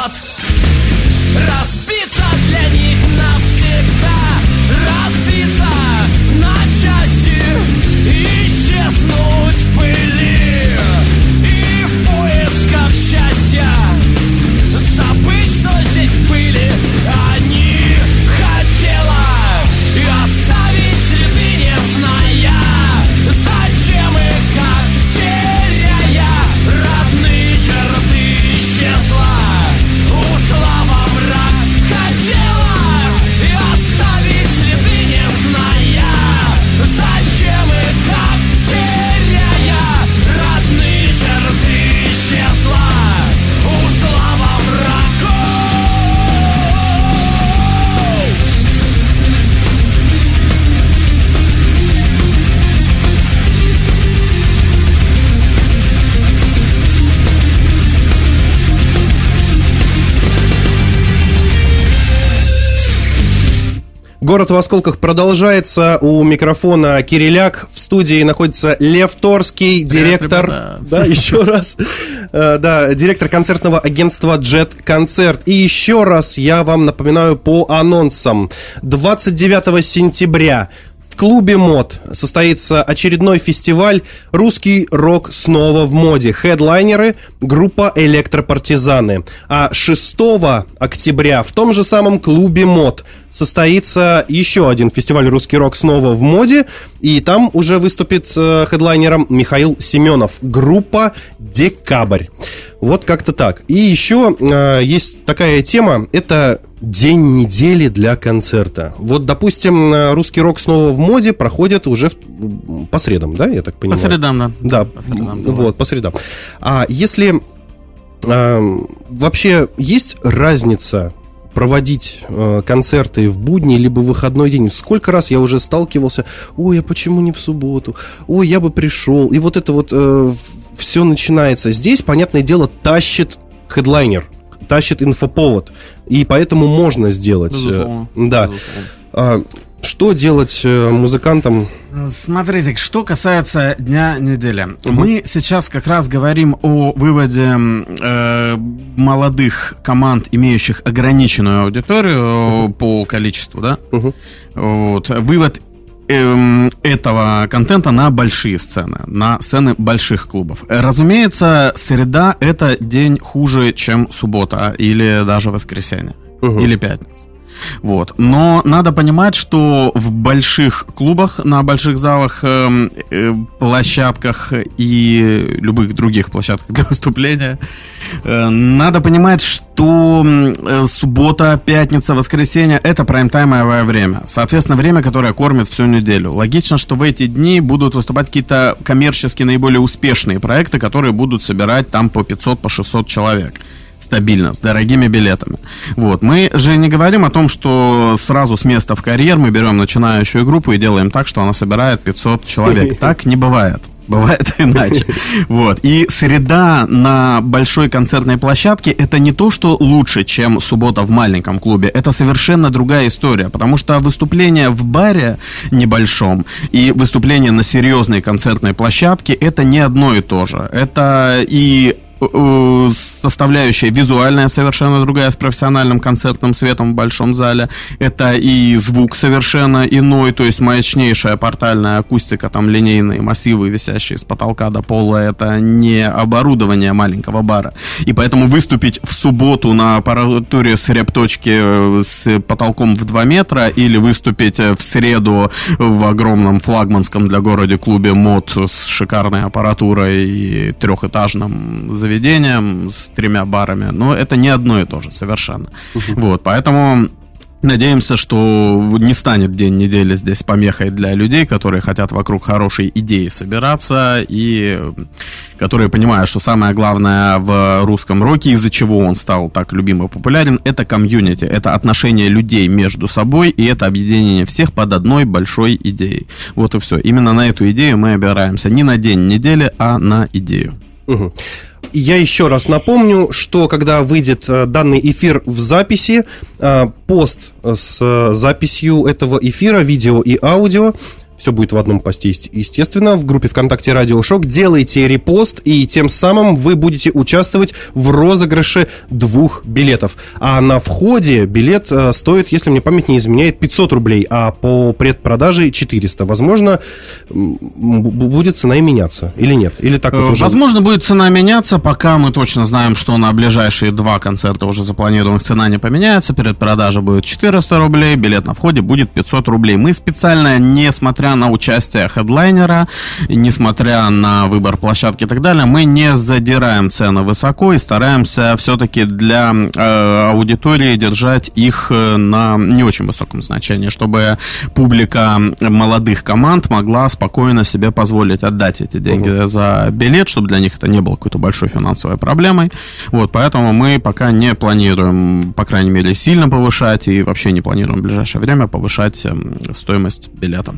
ждет разбиться для них навсегда, разбиться на части, исчезнуть в пыли и в поисках счастья забыть, что здесь были они. Хотела и оставить следы, не зная зачем и как, теряя родные черты, исчезла, ушла во мрак. Хотела и оставить следы, не зная зачем и как, теряя родные черты, исчезла, ушла во мрак. Город в осколках продолжается. У микрофона Кириляк. В студии находится Лев Торский, директор. Да, еще раз. Да, директор концертного агентства Jet Концерт. И еще раз я вам напоминаю по анонсам. 29 сентября в клубе МОД состоится очередной фестиваль «Русский рок снова в моде». Хедлайнеры – группа «Электропартизаны». А 6 октября в том же самом клубе МОД состоится еще один фестиваль «Русский рок снова в моде». И там уже выступит хедлайнером Михаил Семенов. Группа «Декабрь». Вот как-то так. И еще есть такая тема – это день недели для концерта. Вот, допустим, «Русский рок снова в моде» проходит уже по средам, да, я так понимаю? По средам, да. Да, по средам, вот, по средам. А если вообще есть разница проводить концерты в будни либо в выходной день? Сколько раз я уже сталкивался: ой, а почему не в субботу? Ой, я бы пришел. И вот это вот все начинается. Здесь, понятное дело, тащит хедлайнер, тащит инфоповод, и поэтому можно сделать. Безусловно. Да. Безусловно. Что делать музыкантам? Смотрите, что касается дня недели. Мы сейчас как раз говорим о выводе молодых команд, имеющих ограниченную аудиторию по количеству, да? Вот. Вывод этого контента на большие сцены, на сцены больших клубов. Разумеется, среда — это день хуже, чем суббота или даже воскресенье, или пятница. Вот. Но надо понимать, что в больших клубах, на больших залах, площадках и любых других площадках для выступления, надо понимать, что суббота, пятница, воскресенье — это прайм-таймовое время. Соответственно, время, которое кормит всю неделю. Логично, что в эти дни будут выступать какие-то коммерчески наиболее успешные проекты, которые будут собирать там по 500, по 600 человек. Стабильно, с дорогими билетами. Вот. Мы же не говорим о том, что сразу с места в карьер мы берем начинающую группу и делаем так, что она собирает 500 человек. Так не бывает. Бывает иначе. Вот. И среда на большой концертной площадке — это не то, что лучше, чем суббота в маленьком клубе. Это совершенно другая история. Потому что выступление в баре небольшом и выступление на серьезной концертной площадке — это не одно и то же. Это и составляющая визуальная совершенно другая, с профессиональным концертным светом в большом зале. Это и звук совершенно иной, то есть мощнейшая портальная акустика, там линейные массивы, висящие с потолка до пола. Это не оборудование маленького бара. И поэтому выступить в субботу на аппаратуре с репточки с потолком в 2 метра или выступить в среду в огромном флагманском для города клубе МОД с шикарной аппаратурой и 3-этажным заведением с 3 барами, но это не одно и то же совершенно. Вот, поэтому надеемся, что не станет день недели здесь помехой для людей, которые хотят вокруг хорошей идеи собираться и которые понимают, что самое главное в русском роке, из-за чего он стал так любим и популярен, это комьюнити, это отношение людей между собой и это объединение всех под одной большой идеей. Вот и все. Именно на эту идею мы опираемся. Не на день недели, а на идею. Я еще раз напомню, что когда выйдет данный эфир в записи, пост с записью этого эфира, видео и аудио, Все будет в одном посте, естественно, в группе ВКонтакте Радио Шок. Делайте репост, и тем самым вы будете участвовать в розыгрыше 2 билетов. А на входе билет стоит, если мне память не изменяет, 500 рублей, а по предпродаже 400. Возможно, будет цена и меняться, или нет? Или так вот уже... Возможно, будет цена меняться, пока мы точно знаем, что на ближайшие 2 концерта уже запланированных цена не поменяется. Предпродажа будет 400 рублей, билет на входе будет 500 рублей. Мы специально, несмотря на участие хедлайнера, несмотря на выбор площадки и так далее, мы не задираем цены высоко и стараемся все-таки для аудитории держать их на не очень высоком значении, чтобы публика молодых команд могла спокойно себе позволить отдать эти деньги за билет, чтобы для них это не было какой-то большой финансовой проблемой. Вот, поэтому мы пока не планируем, по крайней мере, сильно повышать и вообще не планируем в ближайшее время повышать стоимость билета.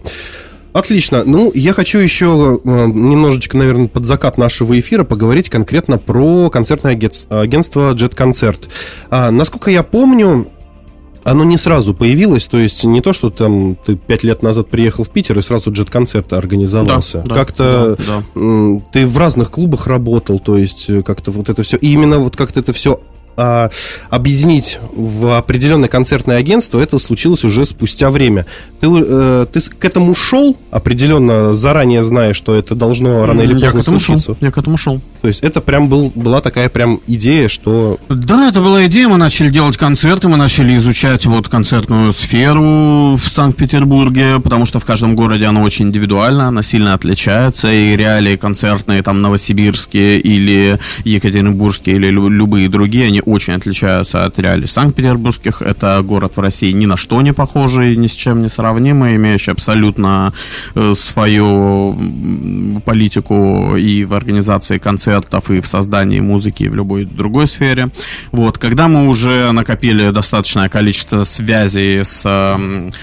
Отлично. Ну, я хочу еще немножечко, наверное, под закат нашего эфира поговорить конкретно про концертное агентство Jet Concert. Насколько я помню, оно не сразу появилось, то есть не то, что там ты 5 лет назад приехал в Питер и сразу Jet Concert организовался. Да, как-то ты в разных клубах работал, то есть как-то вот это все. И именно вот как-то это все объединить в определенное концертное агентство, это случилось уже спустя время. Ты к этому шел определенно, заранее зная, что это должно рано или поздно случиться? Я к этому шел. То есть это прям была такая прям идея, что... Да, это была идея, мы начали делать концерты, мы начали изучать вот концертную сферу в Санкт-Петербурге, потому что в каждом городе она очень индивидуальна, она сильно отличается, и реалии концертные, там, новосибирские или екатеринбургские или любые другие, они очень отличаются от реалий санкт-петербургских. Это город в России ни на что не похожий, ни с чем не сравнимый, имеющий абсолютно свою политику и в организации концертов, и в создании музыки, и в любой другой сфере. Вот. Когда мы уже накопили достаточное количество связей с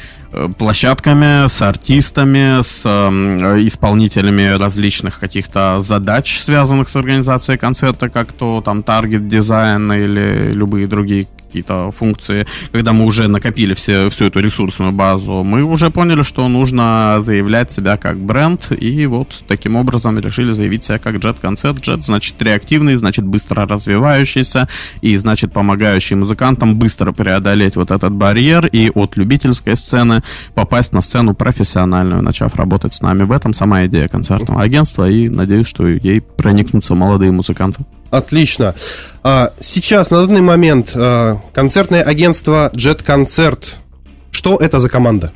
площадками, с артистами, с исполнителями различных каких-то задач, связанных с организацией концерта, как то там таргет-дизайн или любые другие какие-то функции, когда мы уже накопили всю эту ресурсную базу, мы уже поняли, что нужно заявлять себя как бренд, и вот таким образом решили заявить себя как Jet Concert. Jet значит реактивный, значит быстро развивающийся, и значит помогающий музыкантам быстро преодолеть вот этот барьер и от любительской сцены попасть на сцену профессиональную, начав работать с нами. В этом сама идея концертного агентства, и надеюсь, что ей проникнутся молодые музыканты. Отлично. Сейчас, на данный момент, концертное агентство Jet Concert. Что это за команда?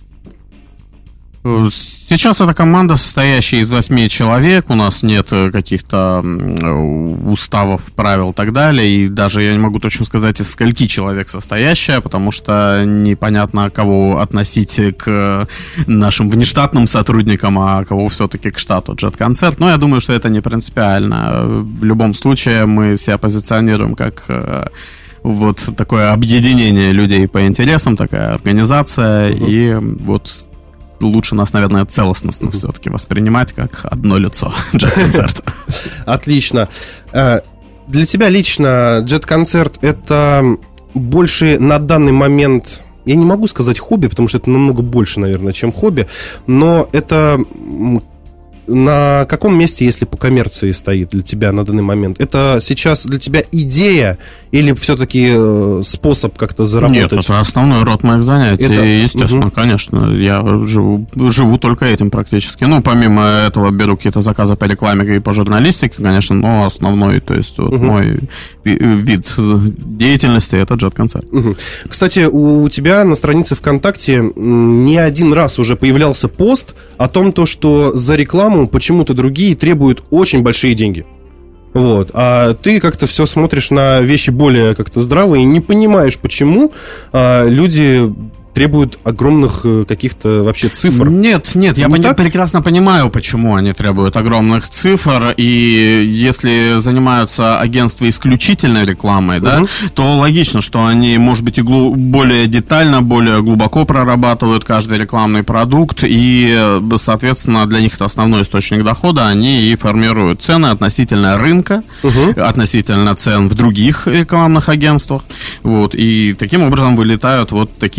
Сейчас это команда, состоящая из 8 человек. У нас нет каких-то уставов, правил и так далее. И даже я не могу точно сказать, из скольки человек состоящая, потому что непонятно, кого относить к нашим внештатным сотрудникам, а кого все-таки к штату Jet Concert. Но я думаю, что это не принципиально. В любом случае мы себя позиционируем как вот такое объединение людей по интересам, такая организация. И вот лучше нас, наверное, целостностно все-таки воспринимать как одно лицо Jet Concert. Отлично. Для тебя лично Jet Concert это больше на данный момент, я не могу сказать хобби, потому что это намного больше, наверное, чем хобби, но это на каком месте, если по коммерции стоит для тебя на данный момент? Это сейчас для тебя идея или все-таки способ как-то заработать? Нет, это основной род моих занятий. Естественно, конечно, я живу только этим практически. Ну, помимо этого беру какие-то заказы по рекламе и по журналистике, конечно, но основной, то есть вот мой вид деятельности — это Jet Concert. Кстати, у тебя на странице ВКонтакте не один раз уже появлялся пост о том, что за рекламу почему-то другие требуют очень большие деньги. Вот. А ты как-то все смотришь на вещи более как-то здравые и не понимаешь, почему люди требуют огромных каких-то вообще цифр. Нет, я прекрасно понимаю, почему они требуют огромных цифр, и если занимаются агентства исключительной рекламой, да, то логично, что они, может быть, и более детально, более глубоко прорабатывают каждый рекламный продукт, и, соответственно, для них это основной источник дохода, они и формируют цены относительно рынка, относительно цен в других рекламных агентствах, вот, и таким образом вылетают вот такие цены в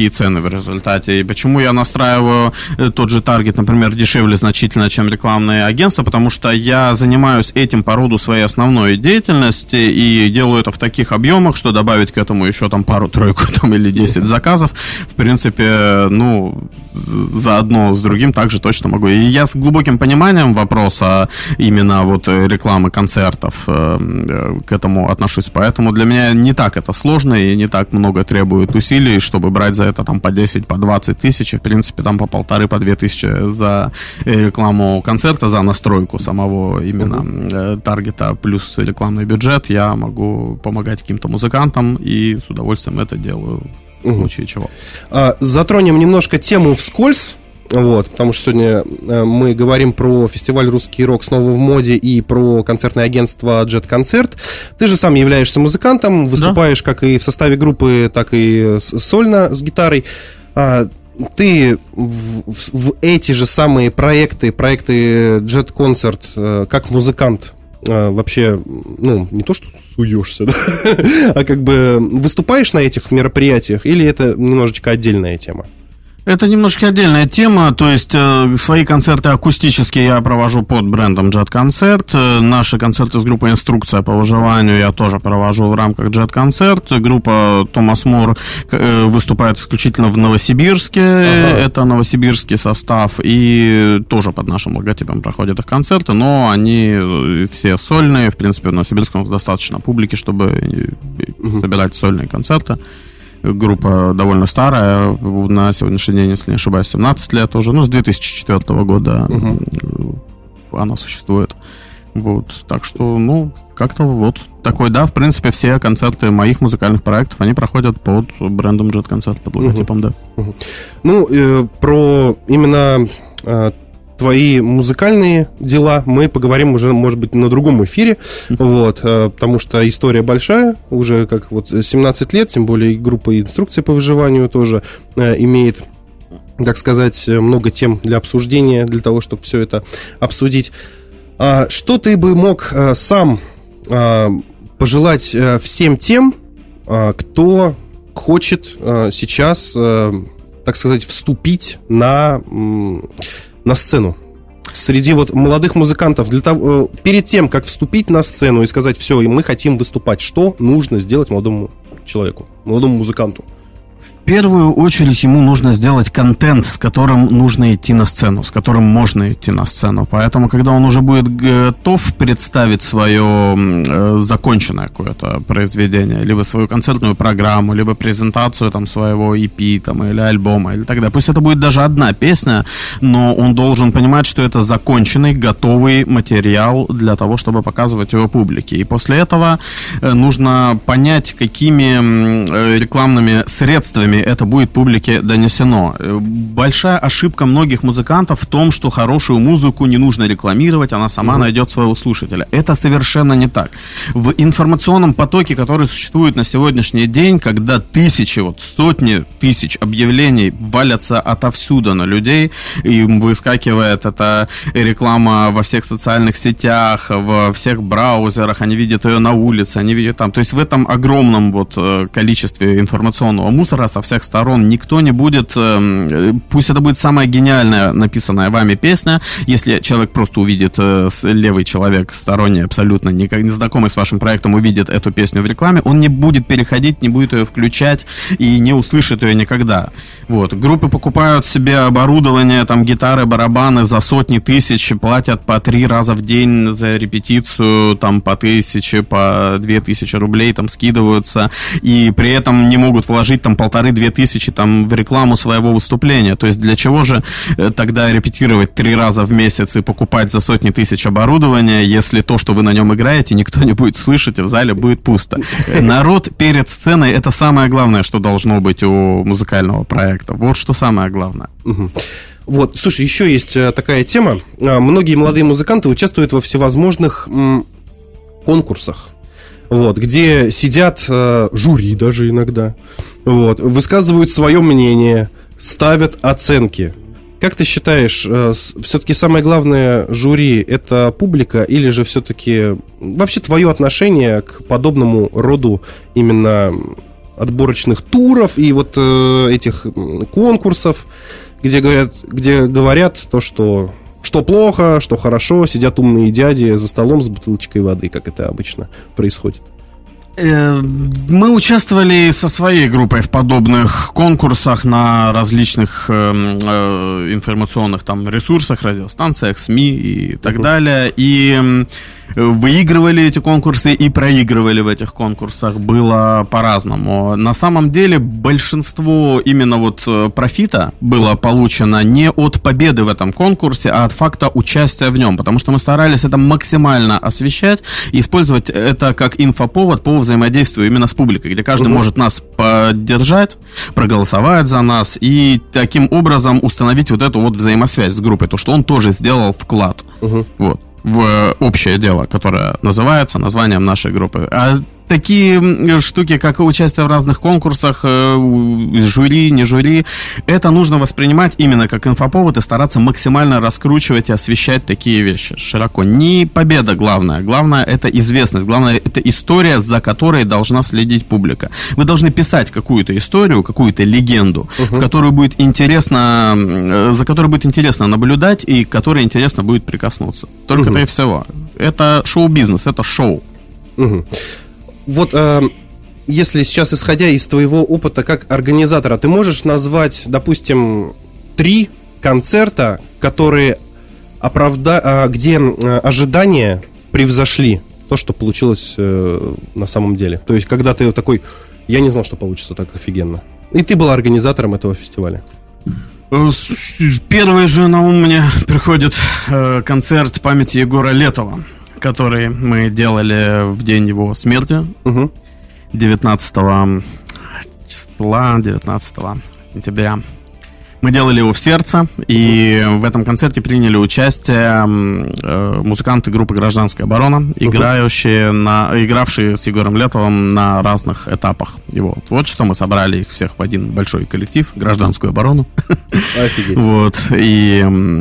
в результате. И почему я настраиваю тот же таргет, например, дешевле значительно, чем рекламные агентства, потому что я занимаюсь этим по роду своей основной деятельности и делаю это в таких объемах, что добавить к этому еще там пару-тройку там, или 10 заказов, в принципе, заодно с другим также точно могу. И я с глубоким пониманием вопроса именно вот рекламы концертов к этому отношусь. Поэтому для меня не так это сложно и не так много требует усилий, чтобы брать за это там по 10, по 20 тысяч, в принципе там по 1,5, по 2 тысячи за рекламу концерта, за настройку самого именно таргета плюс рекламный бюджет. Я могу помогать каким-то музыкантам и с удовольствием это делаю. В случае чего. Затронем немножко тему вскользь, потому что сегодня мы говорим про фестиваль «Русский рок» снова в моде и про концертное агентство Jet Concert. Ты же сам являешься музыкантом, выступаешь как и в составе группы, так и сольно с гитарой. Ты в эти же самые проекты Jet Concert как музыкант вообще, не то что суешься, да? А как бы выступаешь на этих мероприятиях, или это немножечко отдельная тема? Это немножко отдельная тема, то есть свои концерты акустические я провожу под брендом Jet Concert. Наши концерты с группой «Инструкция по выживанию» я тоже провожу в рамках Jet Concert. Группа Томас Мур выступает исключительно в Новосибирске, это новосибирский состав, и тоже под нашим логотипом проходят их концерты, но они все сольные, в принципе в Новосибирске достаточно публики, чтобы собирать сольные концерты. Группа довольно старая, на сегодняшний день, если не ошибаюсь, 17 лет уже, с 2004 года она существует. Так что, как-то такой, да, в принципе, все концерты моих музыкальных проектов, они проходят под брендом Jet Concert, под логотипом, да. Про именно твои музыкальные дела мы поговорим уже, может быть, на другом эфире, потому что история большая, уже как 17 лет, тем более группа «Инструкция по выживанию» тоже имеет, так сказать, много тем для обсуждения, для того, чтобы все это обсудить. Что ты бы мог сам пожелать всем тем, кто хочет сейчас, так сказать, вступить на сцену? Среди молодых музыкантов, перед тем, как вступить на сцену и сказать: все, и мы хотим выступать, что нужно сделать молодому человеку, молодому музыканту? В первую очередь ему нужно сделать контент, с которым нужно идти на сцену, с которым можно идти на сцену. Поэтому, когда он уже будет готов представить свое законченное какое-то произведение, либо свою концертную программу, либо презентацию своего EP или альбома, или так далее. Пусть это будет даже одна песня, но он должен понимать, что это законченный, готовый материал для того, чтобы показывать его публике. И после этого нужно понять, какими рекламными средствами это будет публике донесено. Большая ошибка многих музыкантов в том, что хорошую музыку не нужно рекламировать, она сама найдет своего слушателя. Это совершенно не так. В информационном потоке, который существует на сегодняшний день, когда сотни тысяч объявлений валятся отовсюду на людей, и выскакивает эта реклама во всех социальных сетях, во всех браузерах, они видят ее на улице, они видят там. То есть в этом огромном количестве информационного мусора со всех сторон никто не будет, пусть это будет самая гениальная написанная вами песня, если человек просто увидит, левый человек, сторонний, абсолютно не знакомый с вашим проектом, увидит эту песню в рекламе, он не будет переходить, не будет ее включать и не услышит ее никогда. Группы покупают себе оборудование, гитары, барабаны за сотни тысяч, платят по 3 раза в день за репетицию, по 1000, по 2000 рублей, скидываются, и при этом не могут вложить 1500-2000 в рекламу своего выступления. То есть для чего же тогда репетировать 3 раза в месяц и покупать за сотни тысяч оборудования, если то, что вы на нем играете, никто не будет слышать, и в зале будет пусто. Народ перед сценой — это самое главное, что должно быть у музыкального проекта. Что самое главное. Слушай, еще есть такая тема. Многие молодые музыканты участвуют во всевозможных конкурсах, где сидят жюри даже иногда, высказывают свое мнение, ставят оценки. Как ты считаешь, все-таки самое главное жюри — это публика, или же все-таки вообще твое отношение к подобному роду именно отборочных туров и вот этих конкурсов, где говорят то, что плохо, что хорошо, сидят умные дяди за столом с бутылочкой воды, как это обычно происходит. Мы участвовали со своей группой в подобных конкурсах на различных информационных там ресурсах, радиостанциях, СМИ и так далее. И выигрывали эти конкурсы и проигрывали в этих конкурсах. Было по-разному. На самом деле большинство именно вот профита было получено не от победы в этом конкурсе, а от факта участия в нем. Потому что мы старались это максимально освещать и использовать это как инфоповод по взаимодействию именно с публикой, где каждый может нас поддержать, проголосовать за нас и таким образом установить вот эту вот взаимосвязь с группой, то, что он тоже сделал вклад вот, в общее дело, которое называется названием нашей группы. А такие штуки, как участие в разных конкурсах, жюри, не жюри, это нужно воспринимать именно как инфоповод и стараться максимально раскручивать и освещать такие вещи широко. Не победа главное. Главное — это известность. Главное — это история, за которой должна следить публика. Вы должны писать какую-то историю, какую-то легенду, в которую будет интересно, за которой будет интересно наблюдать и к которой интересно будет прикоснуться. Только-то и всего. Это шоу-бизнес, это шоу. Вот, если сейчас, исходя из твоего опыта как организатора, ты можешь назвать, допустим, 3 концерта, которые где ожидания превзошли то, что получилось на самом деле? То есть, когда ты такой, я не знал, что получится так офигенно. И ты был организатором этого фестиваля. Первый же на ум мне приходит концерт памяти Егора Летова, который мы делали в день его смерти, 19 сентября. Мы делали его в Сердце, и в этом концерте приняли участие музыканты группы «Гражданская оборона», игравшие с Егором Летовым на разных этапах его творчества. Мы собрали их всех в один большой коллектив, «Гражданскую оборону». Офигеть. Вот, и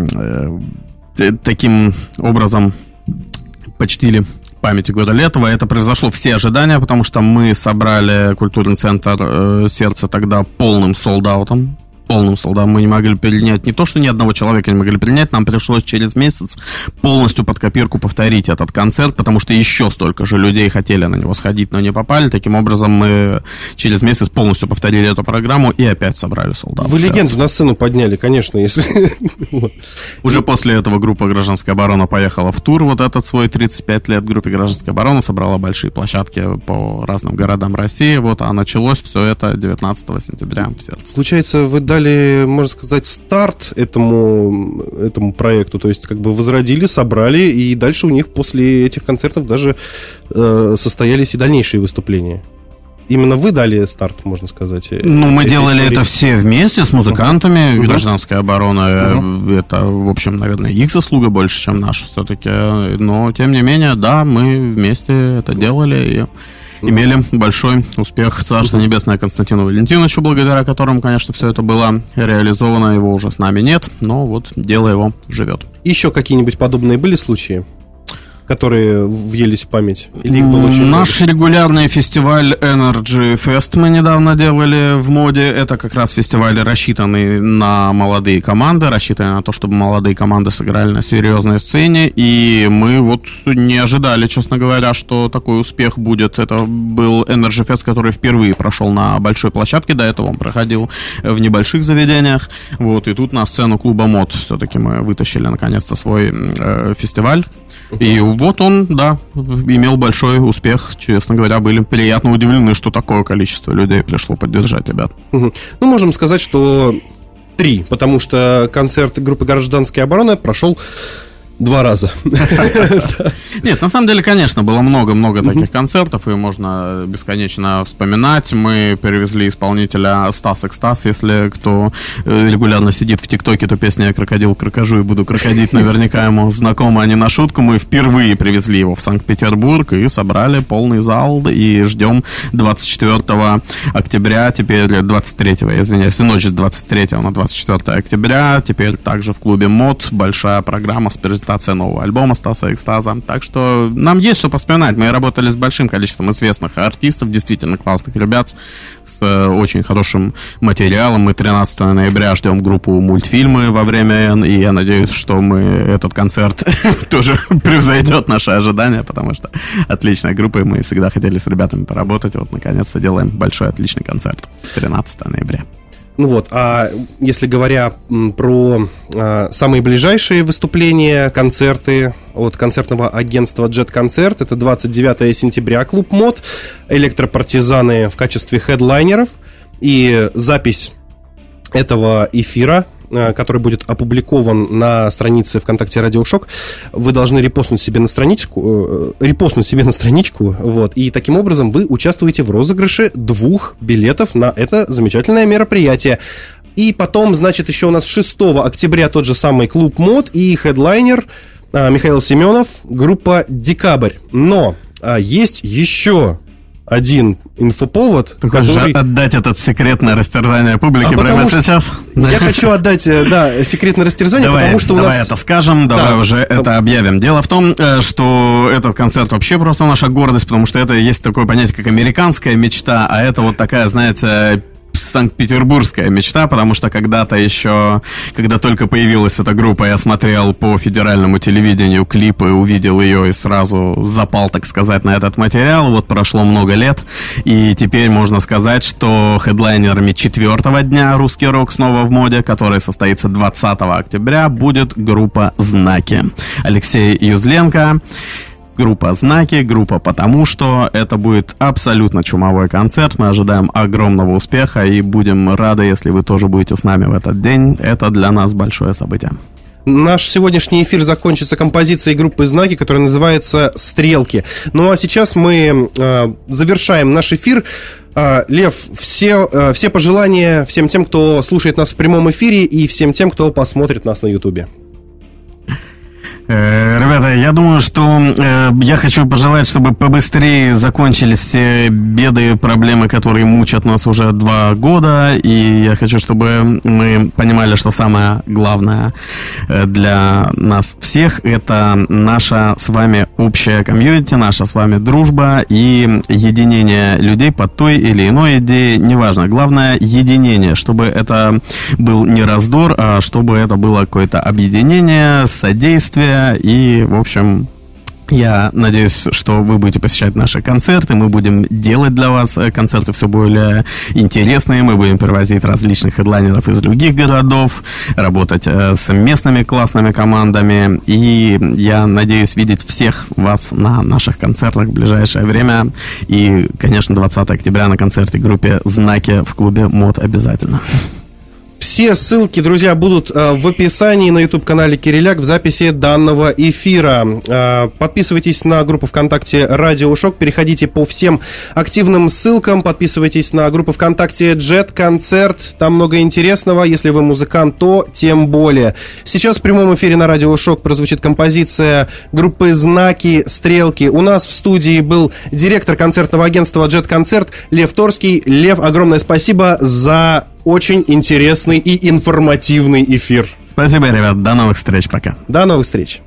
таким образом почтили память Егора Летова. Это превзошло все ожидания, потому что мы собрали культурный центр «Сердце» тогда полным солдаутом. Мы не могли принять, не то, что ни одного человека не могли принять, нам пришлось через месяц полностью под копирку повторить этот концерт, потому что еще столько же людей хотели на него сходить, но не попали. Таким образом, мы через месяц полностью повторили эту программу и опять собрали солдат. Вы легенду на сцену подняли, конечно, если... Уже после этого группа «Гражданская оборона» поехала в тур, вот этот свой 35 лет группе «Гражданская оборона», собрала большие площадки по разным городам России, вот, а началось все это 19 сентября в Сердце. Получается, вы дали, можно сказать, старт этому проекту, то есть как бы возродили, собрали, и дальше у них после этих концертов даже состоялись и дальнейшие выступления. Именно вы дали старт, можно сказать. Ну, мы делали это все вместе с музыкантами. «Гражданская оборона» это, в общем, наверное, их заслуга больше, чем наша все-таки. Но, тем не менее, да, мы вместе это делали и имели большой успех. Царство небесное Константину Валентиновичу, благодаря которому, конечно, все это было реализовано. Его уже с нами нет, но вот дело его живет. Еще какие-нибудь подобные были случаи, которые въелись в память? Или их было очень Наш регулярный фестиваль Energy Fest мы недавно делали в моде. Это как раз фестиваль, рассчитанный на молодые команды, рассчитанный на то, чтобы молодые команды сыграли на серьезной сцене. И мы вот не ожидали, честно говоря, что такой успех будет. Это был Energy Fest, который впервые прошел на большой площадке. До этого он проходил в небольших заведениях. Вот, и тут на сцену клуба МОД все-таки мы вытащили наконец-то свой фестиваль. И вот он, да, имел большой успех. Честно говоря, были приятно удивлены, что такое количество людей пришло поддержать ребят. Ну, можем сказать, что 3, потому что концерт группы «Гражданская оборона» прошел 2 раза. Нет, на самом деле, конечно, было много-много таких концертов, и можно бесконечно вспоминать. Мы перевезли исполнителя Стас Экстаз. Если кто регулярно сидит в ТикТоке, то песня «Я крокодил крокожу и буду крокодить» наверняка ему знакома, а не на шутку. Мы впервые привезли его в Санкт-Петербург и собрали полный зал, и ждем 24 октября, теперь 23-го, я извиняюсь, в ночь с 23 на 24 октября, теперь также в клубе МОД большая программа с презентацией адаптация нового альбома Стаса Экстаза. Так что нам есть что поспоминать. Мы работали с большим количеством известных артистов, действительно классных ребят, с очень хорошим материалом. Мы 13 ноября ждем группу «Мультфильмы» во время N, и я надеюсь, что этот концерт тоже превзойдет наши ожидания, потому что отличная группа, и мы всегда хотели с ребятами поработать. Вот, наконец-то, делаем большой, отличный концерт 13 ноября. Ну вот, а если говоря про самые ближайшие выступления, концерты от концертного агентства Jet Concert, это 29 сентября, клуб МОД, электропартизаны в качестве хедлайнеров, и запись этого эфира, который будет опубликован на странице ВКонтакте Радио Шок, вы должны репостнуть себе на страничку, вот, и таким образом вы участвуете в розыгрыше 2 билетов на это замечательное мероприятие. И потом, значит, еще у нас 6 октября тот же самый клуб МОД и хедлайнер Михаил Семенов, группа «Декабрь». Но есть еще один инфоповод. Ты хочешь отдать этот секретное растерзание публике прямо сейчас? Я хочу отдать, секретное растерзание, потому что у нас... Давай это скажем, давай уже это объявим. Дело в том, что этот концерт вообще просто наша гордость, потому что это есть такое понятие, как американская мечта, а это вот такая, знаете, санкт-петербургская мечта, потому что когда-то еще, когда только появилась эта группа, я смотрел по федеральному телевидению клипы, увидел ее и сразу запал, так сказать, на этот материал. Вот прошло много лет, и теперь можно сказать, что хедлайнерами 4-го дня «Русский рок» снова в моде, который состоится 20 октября, будет группа «Знаки». Алексей Юзленко, группа «Знаки», группа «Потому что». Это будет абсолютно чумовой концерт. Мы ожидаем огромного успеха и будем рады, если вы тоже будете с нами в этот день. Это для нас большое событие. Наш сегодняшний эфир закончится композицией группы «Знаки», которая называется «Стрелки». Ну а сейчас мы завершаем наш эфир. Лев, все пожелания всем тем, кто слушает нас в прямом эфире, и всем тем, кто посмотрит нас на Ютубе. Ребята, я думаю, что я хочу пожелать, чтобы побыстрее закончились все беды и проблемы, которые мучат нас уже 2 года. И я хочу, чтобы мы понимали, что самое главное для нас всех — это наша с вами общая комьюнити, наша с вами дружба и единение людей под той или иной идеей, неважно. Главное — единение, чтобы это был не раздор, а чтобы это было какое-то объединение, содействие. И, в общем, я надеюсь, что вы будете посещать наши концерты. Мы будем делать для вас концерты все более интересные. Мы будем привозить различных хедлайнеров из других городов, работать с местными классными командами. И я надеюсь видеть всех вас на наших концертах в ближайшее время. И, конечно, 20 октября на концерте группе «Знаки» в клубе МОД обязательно. Все ссылки, друзья, будут в описании на YouTube-канале Кириляк в записи данного эфира. Подписывайтесь на группу ВКонтакте Радио Шок, переходите по всем активным ссылкам, подписывайтесь на группу ВКонтакте Jet Concert, там много интересного, если вы музыкант, то тем более. Сейчас в прямом эфире на Радио Шок прозвучит композиция группы «Знаки», «Стрелки». У нас в студии был директор концертного агентства Jet Concert Лев Торский. Лев, огромное спасибо за очень интересный и информативный эфир. Спасибо, ребят. До новых встреч. Пока. До новых встреч.